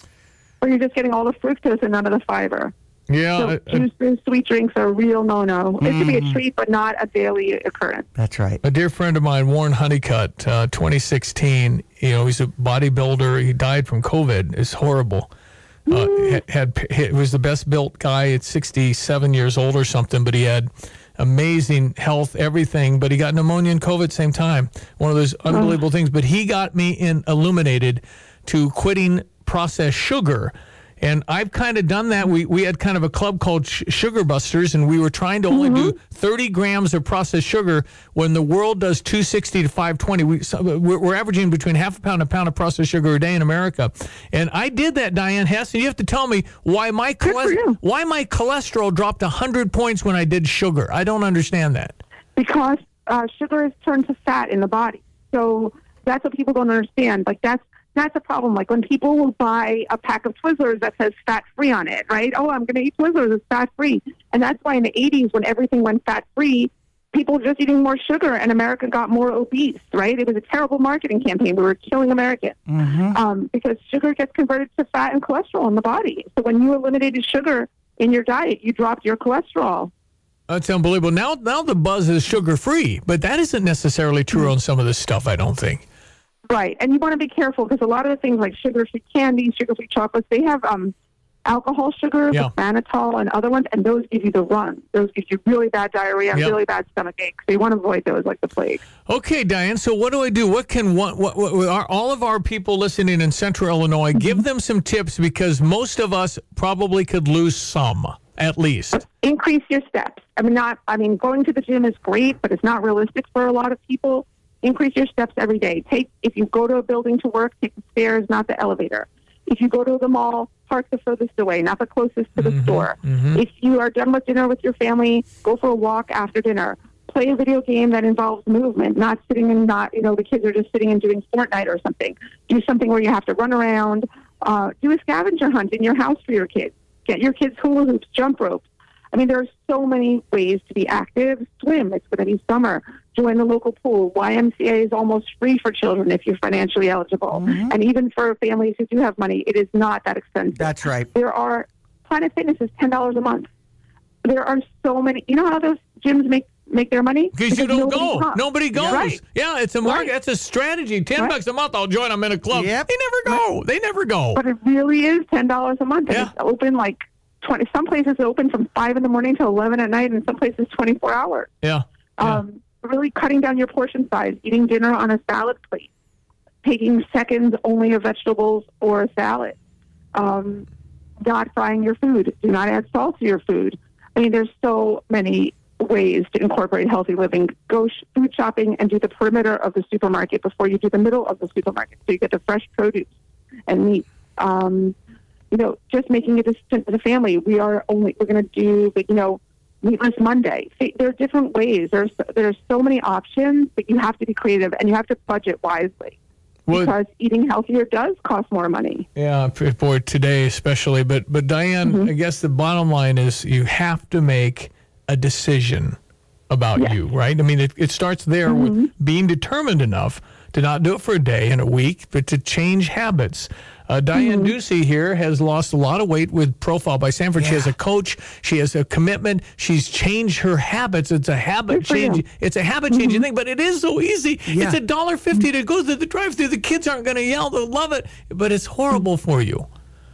Or you're just getting all the fructose and none of the fiber. Yeah. So I, juices, sweet drinks are a real no-no. Mm. It should be a treat, but not a daily occurrence. That's right. A dear friend of mine, Warren Honeycutt, uh, twenty sixteen, you know, he's a bodybuilder. He died from COVID. It's horrible. Uh, had, had he was the best built guy at sixty-seven years old or something, but he had amazing health, everything. But he got pneumonia and COVID at the same time. One of those unbelievable oh. things. But he got me in illuminated to quitting processed sugar. And I've kind of done that. We we had kind of a club called Sh- Sugar Busters, and we were trying to only mm-hmm. do thirty grams of processed sugar when the world does two sixty to five twenty. We, so we're, we're averaging between half a pound and a pound of processed sugar a day in America. And I did that, Diane Hess, and you have to tell me why my chole- why my cholesterol dropped one hundred points when I did sugar. I don't understand that. Because uh, sugar is turned to fat in the body. So that's what people don't understand. Like, that's That's a problem. Like when people will buy a pack of Twizzlers that says fat-free on it, right? Oh, I'm going to eat Twizzlers. It's fat-free. And that's why in the eighties, when everything went fat-free, people were just eating more sugar and America got more obese, right? It was a terrible marketing campaign. We were killing Americans mm-hmm. um, because sugar gets converted to fat and cholesterol in the body. So when you eliminated sugar in your diet, you dropped your cholesterol. That's unbelievable. Now, now the buzz is sugar-free, but that isn't necessarily true mm-hmm. on some of this stuff, I don't think. Right, and you want to be careful because a lot of the things like sugar-free candies, sugar-free chocolates, they have um, alcohol sugar, yeah. mannitol, and other ones, and those give you the run. Those give you really bad diarrhea, yep. really bad stomach ache. So you want to avoid those like the plague. Okay, Diane. So what do I do? What can what, what, what are all of our people listening in Central Illinois? Mm-hmm. Give them some tips because most of us probably could lose some at least. Increase your steps. I mean, not. I mean, going to the gym is great, but it's not realistic for a lot of people. Increase your steps every day. Take if you go to a building to work, take the stairs, not the elevator. If you go to the mall, park the furthest away, not the closest to the mm-hmm, store. Mm-hmm. If you are done with dinner with your family, go for a walk after dinner. Play a video game that involves movement, not sitting and not, you know, the kids are just sitting and doing Fortnite or something. Do something where you have to run around. Uh, do a scavenger hunt in your house for your kids. Get your kids hula hoops, jump ropes. I mean, there are so many ways to be active. Swim. It's going to be summer. Join the local pool. Y M C A is almost free for children if you're financially eligible. Mm-hmm. And even for families who do have money, it is not that expensive. That's right. There are, Planet Fitness is ten dollars a month. there are so many. You know how those gyms make make their money? Because you don't nobody go. comes. Nobody goes. Right. Yeah, it's a market. Right. That's a strategy. Ten Right. bucks a month, I'll join them in a club. Yep. They never go. They never go. But it really is ten dollars a month. And Yeah. it's open like twenty. Some places open from five in the morning to eleven at night, and some places twenty four hours. Yeah. yeah. Um, really cutting down your portion size, eating dinner on a salad plate, taking seconds only of vegetables or a salad, um, not frying your food, do not add salt to your food. I mean, there's so many ways to incorporate healthy living. Go sh- food shopping and do the perimeter of the supermarket before you do the middle of the supermarket, so you get the fresh produce and meat. Um, you know, just making a decision as a family. We are only we're going to do, you know, Meatless Monday. See, there are different ways. There's there's so many options, but you have to be creative and you have to budget wisely. Well, because eating healthier does cost more money. Yeah, for today especially. But but Diane, Mm-hmm. I guess the bottom line is you have to make a decision about Yes. you, right? I mean, it, it starts there Mm-hmm. with being determined enough to not do it for a day and a week, but to change habits. Uh, Diane Mm-hmm. Ducey here has lost a lot of weight with Profile by Sanford. She has a coach. She has a commitment. She's changed her habits. It's a habit Good for you. change. It's a habit changing thing, but it is so easy. Yeah. It's a dollar fifty to go through the drive-through. The kids aren't going to yell. They'll love it, but it's horrible for you.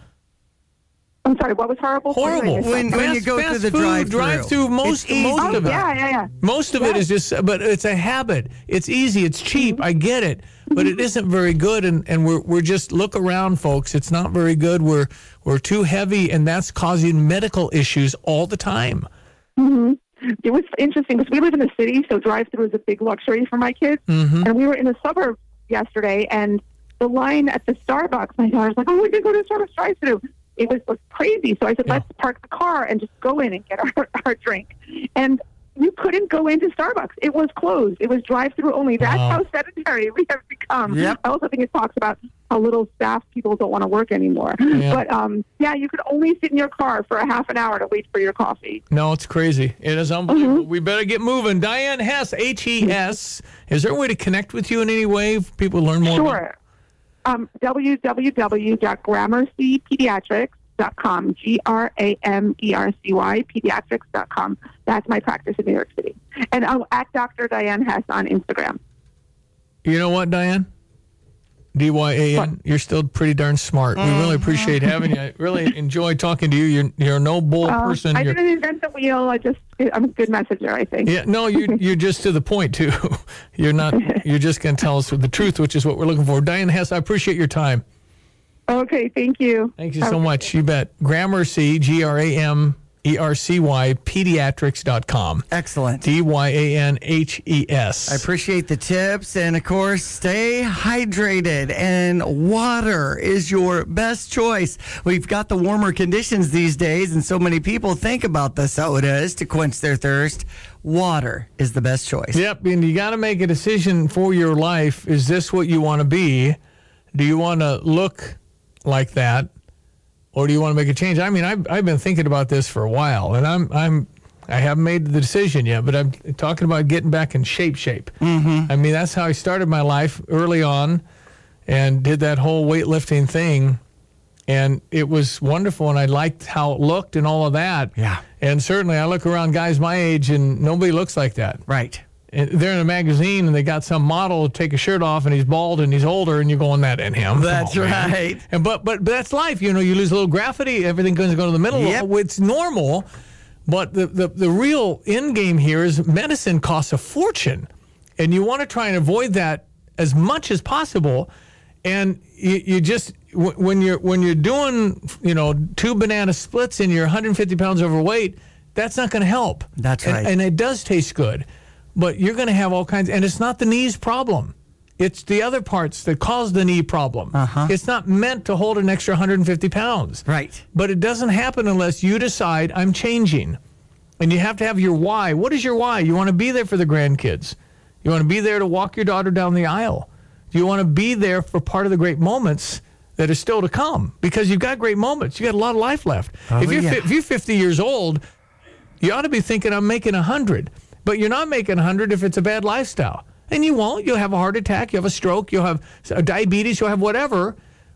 I'm sorry, what was horrible? Horrible. When- when you go fast through the food, drive-through. drive-through, most It's easy. most Oh, of it. yeah, yeah, yeah. Most of it is just, but it's a habit. It's easy. It's cheap. Mm-hmm. I get it, but it isn't very good. And, and we're we're just look around, folks. It's not very good. We're we're too heavy, and that's causing medical issues all the time. Mm-hmm. It was interesting because we live in the city, so drive-through is a big luxury for my kids. Mm-hmm. And we were in the suburbs yesterday, and the line at the Starbucks, my daughter's like, "Oh, we can go to Starbucks drive-through." It was, was crazy. So I said, Yeah. let's park the car and just go in and get our, our drink. And you couldn't go into Starbucks. It was closed. It was drive-through only. That's Wow. how sedentary we have become. Yep. I also think it talks about how little staff people don't want to work anymore. Yeah. But, um, yeah, you could only sit in your car for a half an hour to wait for your coffee. No, it's crazy. It is unbelievable. Mm-hmm. We better get moving. Diane Hess, H E S. Is there a way to connect with you in any way? If people learn more. About- Sure. Um, w w w dot gramercy pediatrics dot com, G R A M E R C Y, pediatrics dot com. That's my practice in New York City. And I'm at Doctor Diane Hess on Instagram. You know what, Diane? D Y A N. You're still pretty darn smart. We really appreciate having you. I really enjoy talking to you. You're you're a no bull Uh, person. I You're, didn't invent the wheel. I just, I'm a good messenger, I think. yeah, no, you you're just to the point too. You're not. You're just going to tell us the truth, which is what we're looking for. Diane Hess, I appreciate your time. Okay, thank you. Thank you so much. You bet. Gramercy, G R A M E R C Y, pediatrics dot com. Excellent. D Y A N H E S. I appreciate the tips. And of course, stay hydrated. And water is your best choice. We've got the warmer conditions these days, and so many people think about the sodas to quench their thirst. Water is the best choice. Yep, and you got to make a decision for your life. Is this what you want to be? Do you want to look like that, or do you want to make a change? I mean, I've I've been thinking about this for a while, and I'm I'm I haven't made the decision yet, but I'm talking about getting back in shape. Shape. Mm-hmm. I mean, that's how I started my life early on, and did that whole weightlifting thing, and it was wonderful, and I liked how it looked and all of that. Yeah. And certainly, I look around guys my age, and nobody looks like that. Right. And they're in a magazine and they got some model take a shirt off and he's bald and he's older and you're going, that ain't him. That's Come on, man. right. And but but but that's life. You know, you lose a little gravity, everything goes go to the middle. Yep. It's normal. But the, the, the real end game here is medicine costs a fortune. And you want to try and avoid that as much as possible. And you, you just when you're when you're doing, you know, two banana splits and you're one hundred fifty pounds overweight, that's not going to help. That's and, right. And it does taste good. But you're going to have all kinds, and it's not the knees problem. It's the other parts that cause the knee problem. Uh-huh. It's not meant to hold an extra one hundred fifty pounds. Right. But it doesn't happen unless you decide, I'm changing. And you have to have your why. What is your why? You want to be there for the grandkids. You want to be there to walk your daughter down the aisle. You want to be there for part of the great moments that are still to come, because you've got great moments. You got a lot of life left. Oh, if, you're, yeah. fi- if you're fifty years old, you ought to be thinking, I'm making one hundred. But you're not making one hundred if it's a bad lifestyle. And you won't. You'll have a heart attack. You'll have a stroke. You'll have diabetes. You'll have whatever.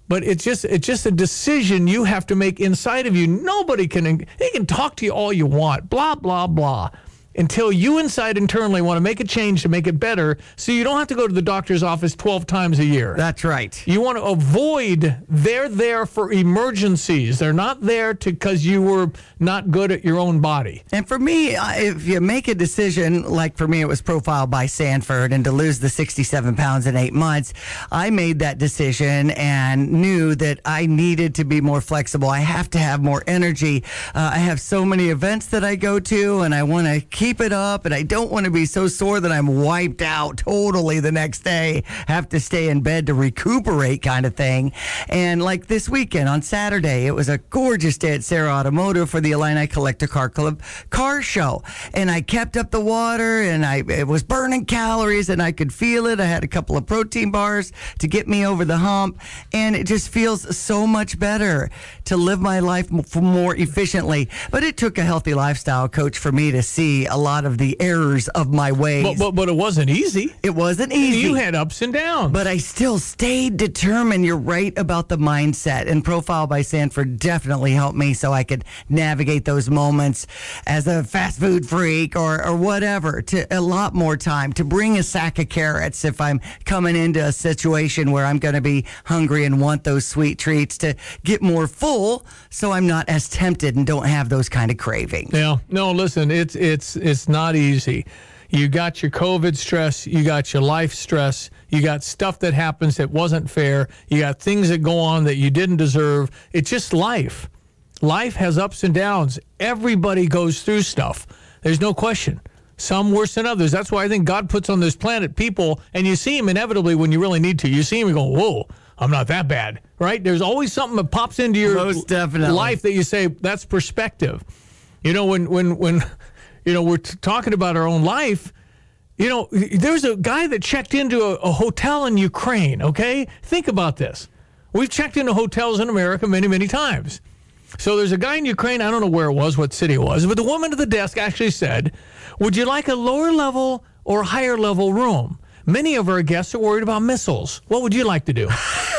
But it's just it's just a decision you have to make inside of you. Nobody can, they can talk to you all you want, blah, blah, blah, until you inside internally want to make a change to make it better so you don't have to go to the doctor's office twelve times a year. That's right. You want to avoid, they're there for emergencies. They're not there to because you were not good at your own body. And for me, I- if you make a decision, like for me, it was Profile by Sanford, and to lose the sixty-seven pounds in eight months, I made that decision and knew that I needed to be more flexible. I have to have more energy. Uh, I have so many events that I go to, and I want to keep it up, and I don't want to be so sore that I'm wiped out totally the next day, have to stay in bed to recuperate kind of thing. And like this weekend on Saturday, it was a gorgeous day at Sarah Automotive for the Illini Collector Car Club car show. And I kept up the water, and I it was burning calories, and I could feel it. I had a couple of protein bars to get me over the hump, and it just feels so much better to live my life m- more efficiently. But it took a healthy lifestyle coach for me to see a lot of the errors of my ways. But, but, but it wasn't easy. It wasn't easy. You had ups and downs. But I still stayed determined. You're right about the mindset. And Profile by Sanford definitely helped me so I could navigate those moments as a fast food freak or, or whatever, to a lot more time, to bring a sack of carrots if I'm coming into a situation where I'm going to be hungry and want those sweet treats, to get more full so I'm not as tempted and don't have those kind of cravings. Yeah. No, listen, it's it's it's not easy. You got your COVID stress, you got your life stress, you got stuff that happens that wasn't fair, you got things that go on that you didn't deserve. It's just life. Life has ups and downs. Everybody goes through stuff. There's no question. Some worse than others. That's why I think God puts on this planet people, and you see them inevitably when you really need to. You see them and go, whoa, I'm not that bad, right? There's always something that pops into your Most definitely. life that you say, that's perspective. You know, when, when, when you know, we're t- talking about our own life, you know, there's a guy that checked into a, a hotel in Ukraine, okay? Think about this. We've checked into hotels in America many, many times. So there's a guy in Ukraine, I don't know where it was, what city it was, but the woman at the desk actually said, would you like a lower level or higher level room? Many of our guests are worried about missiles. What would you like to do?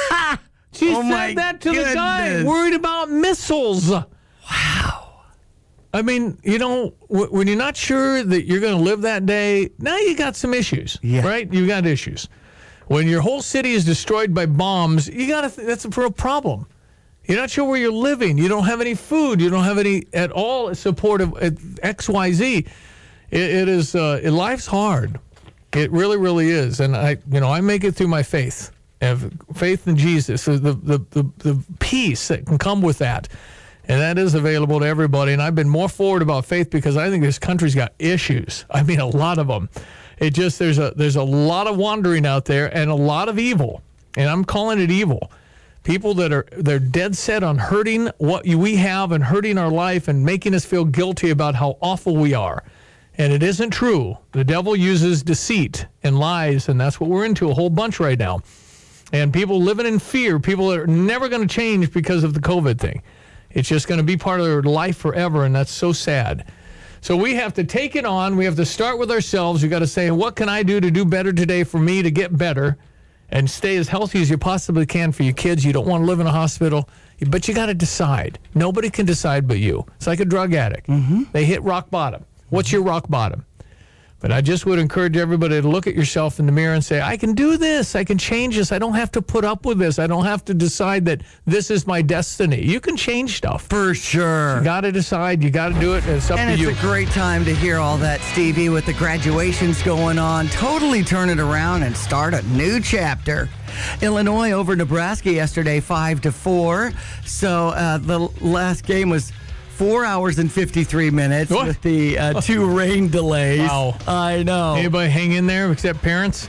She Oh my said that to goodness. the guy, worried about missiles. Wow. I mean, you know, w- when you're not sure that you're going to live that day, now you got some issues, Yeah. right? You got issues. When your whole city is destroyed by bombs, you got to. Th- that's a real problem. You're not sure where you're living. You don't have any food. You don't have any at all support of uh, X, Y, Z. It, it is. Uh, it, life's hard. It really, really is. And I, you know, I make it through my faith, have faith in Jesus, the the the, the peace that can come with that. And that is available to everybody. And I've been more forward about faith because I think this country's got issues. I mean, a lot of them. It just, there's a there's a lot of wandering out there and a lot of evil. And I'm calling it evil. People that are, they're dead set on hurting what we have and hurting our life and making us feel guilty about how awful we are. And it isn't true. The devil uses deceit and lies, and that's what we're into a whole bunch right now. And people living in fear, people that are never going to change because of the COVID thing. It's just going to be part of their life forever, and that's so sad. So we have to take it on. We have to start with ourselves. We've got to say, what can I do to do better today for me to get better and stay as healthy as you possibly can for your kids? You don't want to live in a hospital, but you got to decide. Nobody can decide but you. It's like a drug addict. Mm-hmm. They hit rock bottom. What's your rock bottom? But I just would encourage everybody to look at yourself in the mirror and say, I can do this. I can change this. I don't have to put up with this. I don't have to decide that this is my destiny. You can change stuff. For sure. You got to decide. You got to do it. And it's up And to it's you. a great time to hear all that, Stevie, with the graduations going on. Totally turn it around and start a new chapter. Illinois over Nebraska yesterday, five to four. So uh, the last game was Four hours and fifty-three minutes What? with the uh, two rain delays. Wow. I know. Anybody hang in there except parents?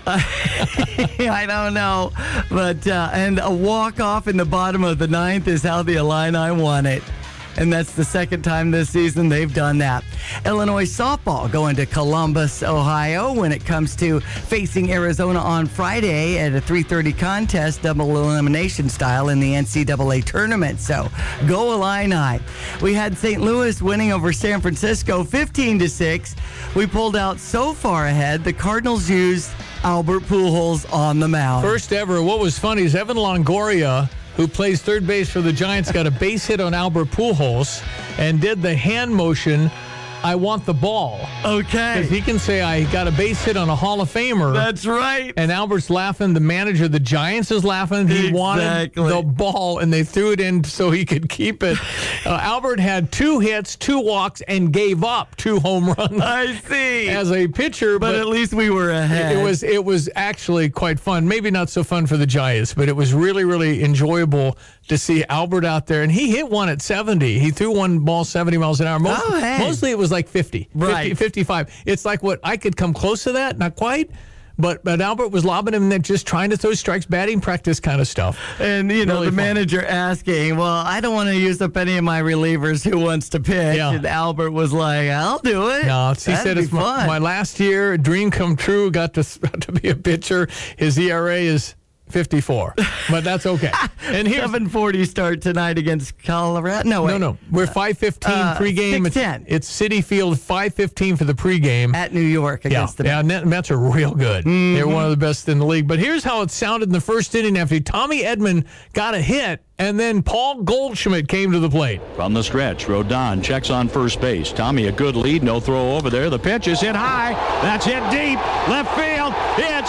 I don't know. But, uh, and a walk-off in the bottom of the ninth is how the Illini won it. And that's the second time this season they've done that. Illinois softball going to Columbus, Ohio when it comes to facing Arizona on Friday at a three thirty contest, double elimination style in the N C double A tournament. So go Illini. We had Saint Louis winning over San Francisco fifteen to six. We pulled out so far ahead, the Cardinals used Albert Pujols on the mound. First ever. What was funny is Evan Longoria who plays third base for the Giants, got a base hit on Albert Pujols and did the hand motion, I want the ball. Okay. Because he can say, I got a base hit on a Hall of Famer. That's right. And Albert's laughing. The manager of the Giants is laughing. He exactly. wanted the ball, and they threw it in so he could keep it. Uh, Albert had two hits, two walks, and gave up two home runs. I see. As a pitcher. But, but at least we were ahead. It was, it was actually quite fun. Maybe not so fun for the Giants, but it was really, really enjoyable to see Albert out there. And he hit one at seventy. He threw one ball seventy miles an hour. Most, oh, hey. Mostly it was like fifty, right. fifty, fifty-five. It's like what I could come close to that, not quite. But but Albert was lobbing him and then just trying to throw strikes, batting practice kind of stuff. And, you know, really the fun. manager asking, well, I don't want to use up any of my relievers. Who wants to pitch? Yeah. And Albert was like, I'll do it. No, he That'd said be it's my, my last year, a dream come true, got to, got to be a pitcher. His E R A is fifty-four, but that's okay. And here's seven forty start tonight against Colorado. No, wait. No, no. We're five fifteen uh, pregame. six ten. It's, it's Citi Field, five fifteen for the pregame. At New York against yeah, the yeah, Mets. Mets are real good. Mm-hmm. They're one of the best in the league. But here's how it sounded in the first inning after Tommy Edman got a hit, and then Paul Goldschmidt came to the plate. From the stretch, Rodon checks on first base. Tommy, a good lead, no throw over there. The pitch is hit high. That's hit deep. Left field. It's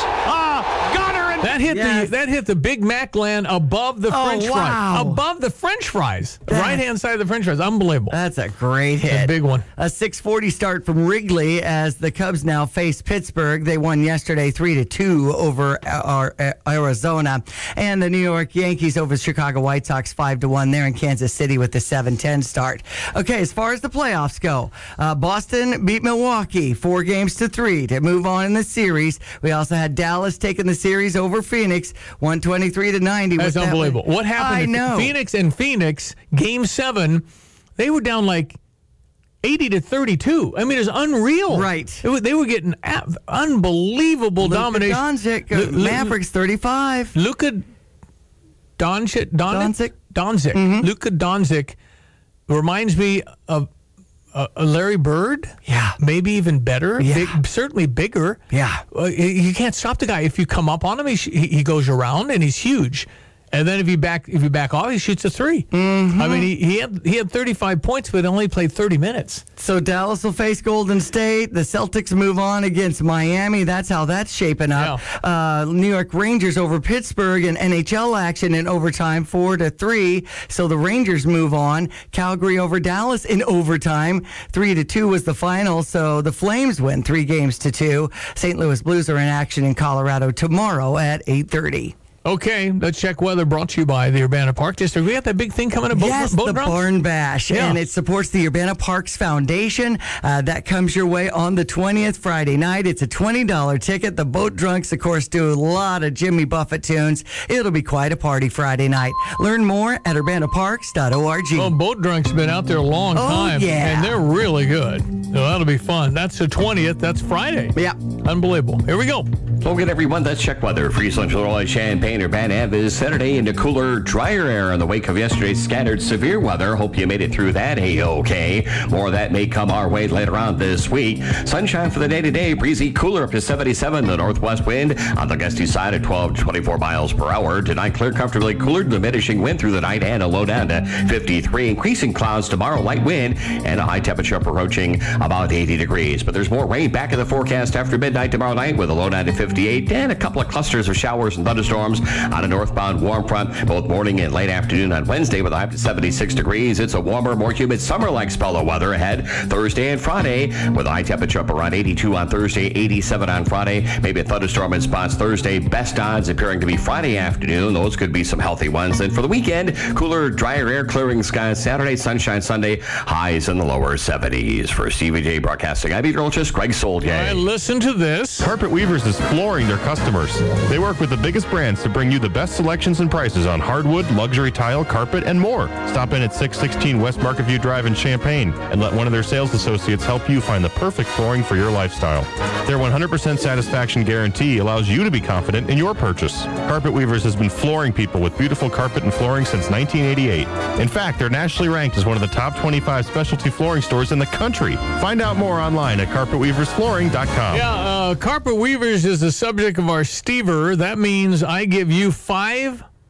a gunner. That hit Yes. the that hit the Big Mac land above the Oh, French wow. fries. Above the French fries. That- Right hand side of the French fries. Unbelievable. That's a great hit. A big one. A six forty start from Wrigley as the Cubs now face Pittsburgh. They won yesterday three to two over uh, uh, Arizona. And the New York Yankees over the Chicago White Sox five to one there in Kansas City with the seven ten start. Okay, as far as the playoffs go, uh, Boston beat Milwaukee four games to three to move on in the series. We also had Dallas taking the series over Phoenix one twenty-three to ninety. That's With that unbelievable. one. What happened I to know. Phoenix and Phoenix, game seven, they were down like eighty to thirty-two. I mean, it's unreal. Right. It was, they were getting a- unbelievable Luka domination. Doncic, uh, Lu- Lu- Mavericks thirty-five. Luka Doncic, Don- Doncic? Doncic. Mhm. Luka Doncic reminds me of uh, Larry Bird. Yeah. Maybe even better. Yeah. Big, certainly bigger. Yeah. Uh, you can't stop the guy. If you come up on him, he, sh- he goes around and he's huge. And then if you back if you back off, he shoots a three. Mm-hmm. I mean, he, he had he had thirty-five points, but only played thirty minutes. So Dallas will face Golden State. The Celtics move on against Miami. That's how that's shaping up. Uh, New York Rangers over Pittsburgh in N H L action in overtime, four to three. So the Rangers move on. Calgary over Dallas in overtime, three to two was the final. So the Flames win three games to two. Saint Louis Blues are in action in Colorado tomorrow at eight thirty. Okay, let's check weather brought to you by the Urbana Park District. We got that big thing coming up. Yes, boat the drums? Barn Bash, Yeah. and it supports the Urbana Parks Foundation. Uh, that comes your way on the twentieth, Friday night. It's a twenty dollars ticket. The Boat Drunks, of course, do a lot of Jimmy Buffett tunes. It'll be quite a party Friday night. Learn more at urbana parks dot org. Well, Boat Drunk's been out there a long Oh, time, yeah. and they're really good. So that'll be fun. That's the twentieth. That's Friday. Yeah. Unbelievable. Here we go. Well, good everyone. That's check weather for East Central Illinois, Champaign, Urbana. Is Saturday into cooler, drier air in the wake of yesterday's scattered severe weather. Hope you made it through that A-okay. More of that may come our way later on this week. Sunshine for the day-to-day. Breezy cooler up to seventy-seven. The northwest wind on the gusty side at twelve to twenty-four miles per hour. Tonight, clear, comfortably cooler. Diminishing wind through the night and a low down to fifty-three. Increasing clouds tomorrow. Light wind and a high temperature approaching about eighty degrees. But there's more rain back in the forecast after midnight tomorrow night with a low down to fifty-eight and a couple of clusters of showers and thunderstorms on a northbound warm front both morning and late afternoon on Wednesday with a high up to seventy-six degrees. It's a warmer, more humid summer-like spell of weather ahead Thursday and Friday with a high temperature up around eighty-two on Thursday, eighty-seven on Friday. Maybe a thunderstorm in spots Thursday. Best odds appearing to be Friday afternoon. Those could be some healthy ones. Then for the weekend, cooler, drier air, clearing skies Saturday, sunshine Sunday, highs in the lower seventies. For Stevie J Broadcasting, I'm meteorologist Greg Soldier. All right, listen to this. Carpet Weavers is flooring their customers. They work with the biggest brands to bring you the best selections and prices on hardwood, luxury tile, carpet, and more. Stop in at six sixteen West Market View Drive in Champaign and let one of their sales associates help you find the perfect flooring for your lifestyle. Their one hundred percent satisfaction guarantee allows you to be confident in your purchase. Carpet Weavers has been flooring people with beautiful carpet and flooring since nineteen eighty-eight. In fact, they're nationally ranked as one of the top twenty-five specialty flooring stores in the country. Find out more online at carpet weavers flooring dot com. Yeah, uh, Carpet Weavers is the subject of our Stever. That means I give you five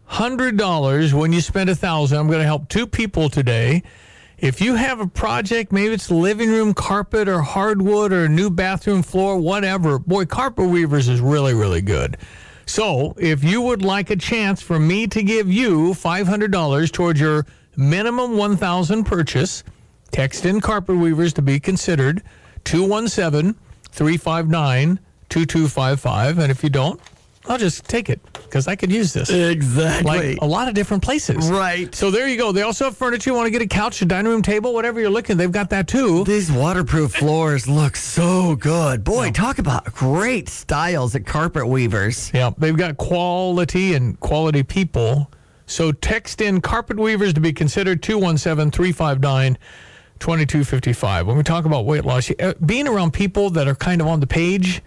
hundred dollars when you spend one thousand dollars. I'm going to help two people today. If you have a project, maybe it's living room carpet or hardwood or a new bathroom floor, whatever. Boy, Carpet Weavers is really, really good. So if you would like a chance for me to give you five hundred dollars towards your minimum one thousand dollars purchase, text in Carpet Weavers to be considered, two one seven, three five nine, two two five five. And if you don't, I'll just take it because I could use this. Exactly. Like a lot of different places. Right. So there you go. They also have furniture. You want to get a couch, a dining room table, whatever you're looking, they've got that too. These waterproof floors look so good. Boy, talk about great styles at Carpet Weavers. Yeah, they've got quality and quality people. So text in Carpet Weavers to be considered, two one seven, three five nine, two two five five. When we talk about weight loss, being around people that are kind of on the page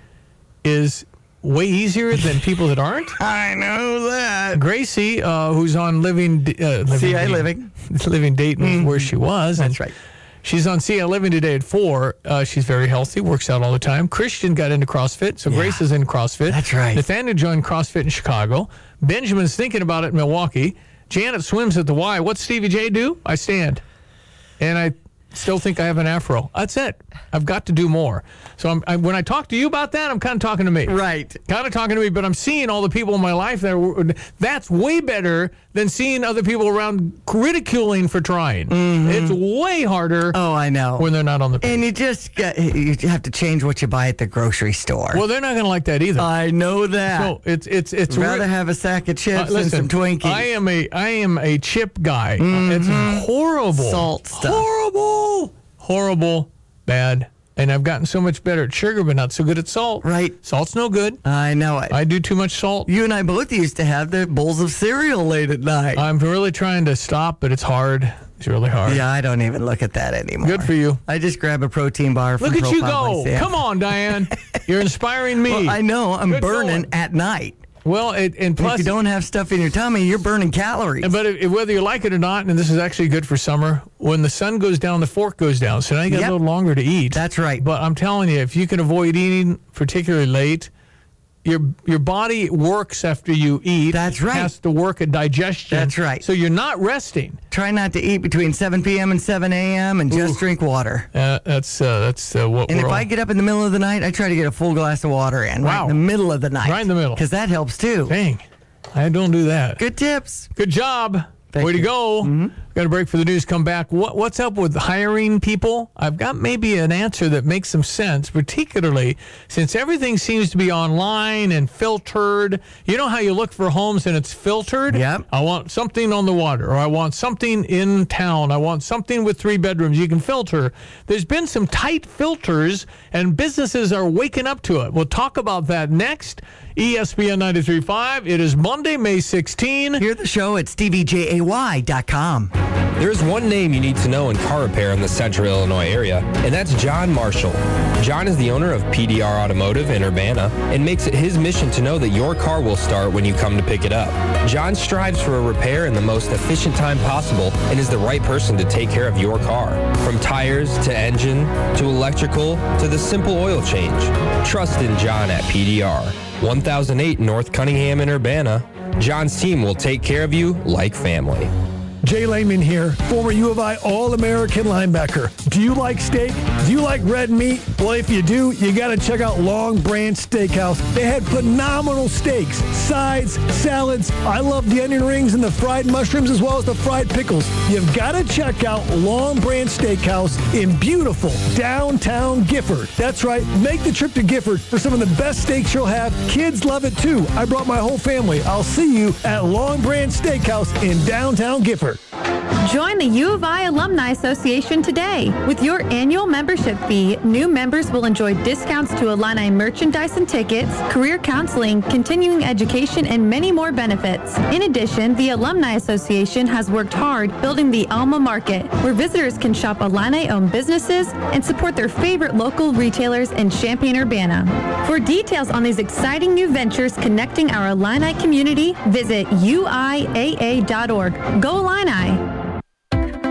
is way easier than people that aren't. I know that. Gracie, uh, who's on Living uh, living C I Dayton, Living. Living Dayton is where she was. That's and right. She's on C I Living today at four. Uh, she's very healthy, works out all the time. Christian got into CrossFit, so Yeah. Grace is in CrossFit. That's right. Nathaniel joined CrossFit in Chicago. Benjamin's thinking about it in Milwaukee. Janet swims at the Y. What's Stevie J do? I stand. And I still think I have an afro. That's it. I've got to do more. So I'm, I, when I talk to you about that, I'm kind of talking to me. Right. Kind of talking to me, but I'm seeing all the people in my life that are, that's way better than seeing other people around ridiculing for trying. Mm-hmm. It's way harder. Oh, I know. When they're not on the page. And you just got, you have to change what you buy at the grocery store. Well, they're not going to like that either. I know that. So it's it's it's rather re- have a sack of chips uh, listen, and some Twinkies. I am a I am a chip guy. Mm-hmm. It's horrible. Salt stuff. Horrible. Horrible. Bad. And I've gotten so much better at sugar, but not so good at salt. Right. Salt's no good. I know it. I do too much salt. You and I both used to have the bowls of cereal late at night. I'm really trying to stop, but it's hard. It's really hard. Yeah, I don't even look at that anymore. Good for you. I just grab a protein bar from Look at you Profile go. by Sam. Come on, Diane. You're inspiring me. Well, I know. I'm Good burning going. at night. Well, it, and plus, if you don't have stuff in your tummy, you're burning calories. But if, whether you like it or not, and this is actually good for summer, when the sun goes down, the fork goes down. So now you got Yep. a little longer to eat. That's right. But I'm telling you, if you can avoid eating particularly late, your your body works after you eat. That's right. It has to work at digestion. That's right. So you're not resting. Try not to eat between seven p.m. and seven a.m. and just Ooh. drink water. Uh, that's uh, that's uh, what And we're if all... I get up in the middle of the night, I try to get a full glass of water in. Right Wow. in the middle of the night. Right in the middle. Because that helps too. Dang, I don't do that. Good tips. Good job. Thank Way to you. go. Mm-hmm. Got a break for the news. Come back. What, what's up with hiring people? I've got maybe an answer that makes some sense, particularly since everything seems to be online and filtered. You know how you look for homes and it's filtered? Yep. I want something on the water, or I want something in town. I want something with three bedrooms. You can filter. There's been some tight filters, and businesses are waking up to it. We'll talk about that next. E S P N ninety-three point five. It is Monday, May sixteenth. Hear the show at stevie jay dot com. There's one name you need to know in car repair in the central Illinois area, and that's John Marshall. John is the owner of P D R Automotive in Urbana and makes it his mission to know that your car will start when you come to pick it up. John strives for a repair in the most efficient time possible and is the right person to take care of your car. From tires to engine to electrical to the simple oil change. Trust in John at P D R. one thousand eight North Cunningham in Urbana. John's team will take care of you like family. Jay Lehman here, former U of I All-American linebacker. Do you like steak? Do you like red meat? Well, if you do, you got to check out Long Branch Steakhouse. They had phenomenal steaks, sides, salads. I love the onion rings and the fried mushrooms as well as the fried pickles. You've got to check out Long Branch Steakhouse in beautiful downtown Gifford. That's right. Make the trip to Gifford for some of the best steaks you'll have. Kids love it too. I brought my whole family. I'll see you at Long Branch Steakhouse in downtown Gifford. Join the U of I Alumni Association today. With your annual membership fee, new members will enjoy discounts to Illini merchandise and tickets, career counseling, continuing education, and many more benefits. In addition, the Alumni Association has worked hard building the Alma Market, where visitors can shop Illini-owned businesses and support their favorite local retailers in Champaign-Urbana. For details on these exciting new ventures connecting our Illini community, visit U I A A dot org. Go Illini!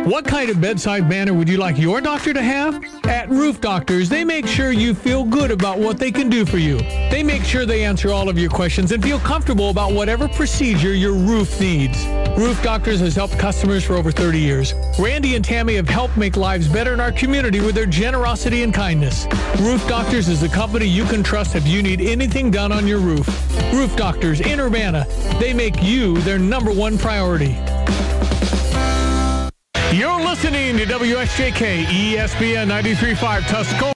What kind of bedside manner would you like your doctor to have? At Roof Doctors, they make sure you feel good about what they can do for you. They make sure they answer all of your questions and feel comfortable about whatever procedure your roof needs. Roof Doctors has helped customers for over thirty years. Randy and Tammy have helped make lives better in our community with their generosity and kindness. Roof Doctors is the company you can trust if you need anything done on your roof. Roof Doctors in Urbana. They make you their number one priority. You're listening to W S J K E S P N ninety-three point five Tuscaloosa.